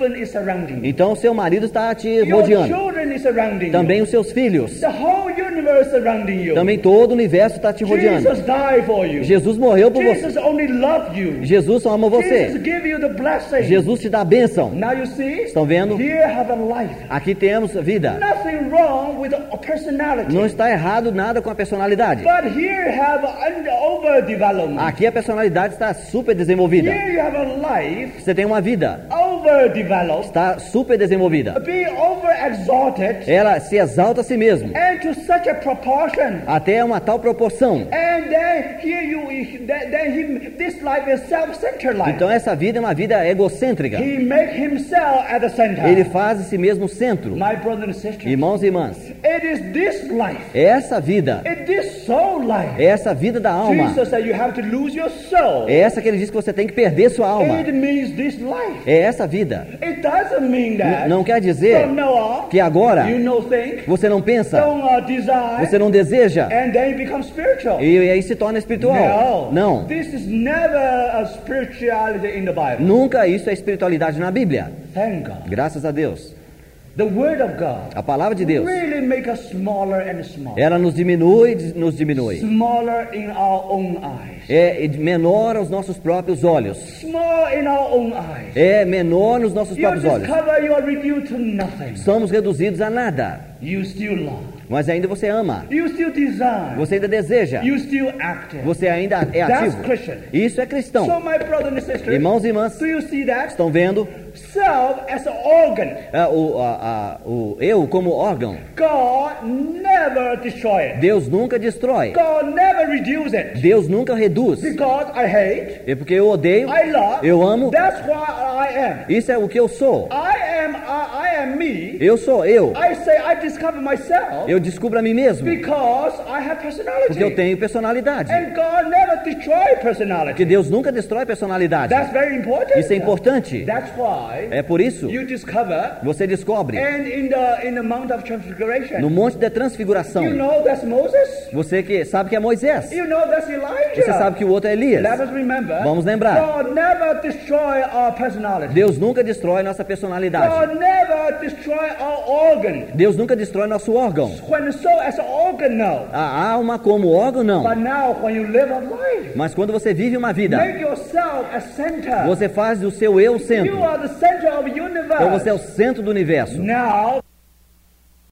Speaker 2: husband is surrounding you.
Speaker 1: Então o seu marido está te
Speaker 2: Your
Speaker 1: rodeando.
Speaker 2: children is surrounding
Speaker 1: Também
Speaker 2: you.
Speaker 1: os seus filhos.
Speaker 2: The whole universe surrounding you.
Speaker 1: Também todo o universo está te rodeando.
Speaker 2: Jesus died for you.
Speaker 1: Jesus morreu por você.
Speaker 2: Jesus only loved you.
Speaker 1: Jesus só ama
Speaker 2: Jesus
Speaker 1: você.
Speaker 2: give you the blessing.
Speaker 1: Jesus te dá a bênção.
Speaker 2: Now you see?
Speaker 1: Estão vendo?
Speaker 2: Here have a life.
Speaker 1: Aqui temos vida.
Speaker 2: Nothing wrong with a personality.
Speaker 1: Não está errado nada com a personalidade.
Speaker 2: But here have an overdevelopment.
Speaker 1: Aqui a personalidade está super desenvolvida.
Speaker 2: Here you have a life
Speaker 1: Você tem uma vida.
Speaker 2: overdeveloped.
Speaker 1: Está super desenvolvida.
Speaker 2: Be over-exalted.
Speaker 1: Ela se exalta a si mesmo.
Speaker 2: And to such a proportion.
Speaker 1: Até uma tal proporção.
Speaker 2: And then here you, then, then he, this life is self-centered life.
Speaker 1: Então essa vida é uma vida egocêntrica.
Speaker 2: He make himself at the center.
Speaker 1: Ele faz de si mesmo o centro.
Speaker 2: My brothers and sisters.
Speaker 1: Irmãos e irmãs,
Speaker 2: It is this life.
Speaker 1: essa vida,
Speaker 2: It is soul life.
Speaker 1: essa vida da alma,
Speaker 2: Jesus said you have to lose your soul.
Speaker 1: é essa que ele diz que você tem que perder sua alma.
Speaker 2: It means this life.
Speaker 1: É essa vida.
Speaker 2: It doesn't mean that.
Speaker 1: N- Não quer dizer
Speaker 2: From now on,
Speaker 1: que agora
Speaker 2: you know think,
Speaker 1: você não pensa,
Speaker 2: don't uh, desire,
Speaker 1: você não deseja,
Speaker 2: and then it becomes spiritual.
Speaker 1: e aí se torna espiritual.
Speaker 2: No.
Speaker 1: Não.
Speaker 2: This is never a spirituality in the Bible.
Speaker 1: Nunca isso é espiritualidade na Bíblia.
Speaker 2: Thank God.
Speaker 1: Graças a Deus.
Speaker 2: The word of God
Speaker 1: A palavra de Deus,
Speaker 2: really make us smaller and smaller.
Speaker 1: ela nos diminui, nos diminui.
Speaker 2: Smaller in our own eyes.
Speaker 1: É menor aos nossos próprios olhos.
Speaker 2: Small in our own eyes.
Speaker 1: É menor nos nossos
Speaker 2: You
Speaker 1: próprios olhos.
Speaker 2: discover you are reduced to nothing.
Speaker 1: Somos reduzidos a nada.
Speaker 2: You still love.
Speaker 1: Mas ainda você ama.
Speaker 2: You still desire.
Speaker 1: Você ainda deseja.
Speaker 2: You still active.
Speaker 1: Você ainda é
Speaker 2: That's
Speaker 1: ativo.
Speaker 2: Christian.
Speaker 1: Isso é
Speaker 2: So
Speaker 1: cristão.
Speaker 2: my brothers and sisters,
Speaker 1: Irmãos e irmãs,
Speaker 2: do you see that?
Speaker 1: estão vendo
Speaker 2: Self as an organ.
Speaker 1: é, o, a, a, o eu como órgão.
Speaker 2: God never destroy it.
Speaker 1: Deus nunca destrói.
Speaker 2: God never reduce it.
Speaker 1: Deus nunca reduz.
Speaker 2: Because I hate,
Speaker 1: É porque eu odeio,
Speaker 2: I love,
Speaker 1: eu amo.
Speaker 2: that's why I am.
Speaker 1: Isso é o que eu sou.
Speaker 2: I am, I, I am me.
Speaker 1: Eu sou eu.
Speaker 2: I say I discover myself
Speaker 1: Eu descubro a mim mesmo.
Speaker 2: because I have personality.
Speaker 1: Porque eu tenho personalidade.
Speaker 2: And God never destroy personality.
Speaker 1: Porque Deus nunca destrói personalidade.
Speaker 2: That's very important.
Speaker 1: Isso é importante.
Speaker 2: That's why
Speaker 1: É por isso
Speaker 2: you discover,
Speaker 1: você descobre
Speaker 2: and in the in the Mount of Transfiguration,
Speaker 1: no Monte da Transfiguração.
Speaker 2: you know that's Moses.
Speaker 1: Você que sabe que é Moisés.
Speaker 2: You know that's Elijah.
Speaker 1: Você sabe que o outro é Elias.
Speaker 2: Let us remember.
Speaker 1: Vamos lembrar.
Speaker 2: God never destroy our personality.
Speaker 1: Deus nunca destrói nossa personalidade.
Speaker 2: God never destroy our organ.
Speaker 1: Deus nunca destrói nosso órgão.
Speaker 2: When the soul as an organ, no.
Speaker 1: A alma como órgão, não.
Speaker 2: But now when you live a life,
Speaker 1: Mas quando você vive uma vida,
Speaker 2: make yourself a center.
Speaker 1: você faz do seu eu o centro.
Speaker 2: You are the center of the universe.
Speaker 1: Então você é o centro do universo.
Speaker 2: Now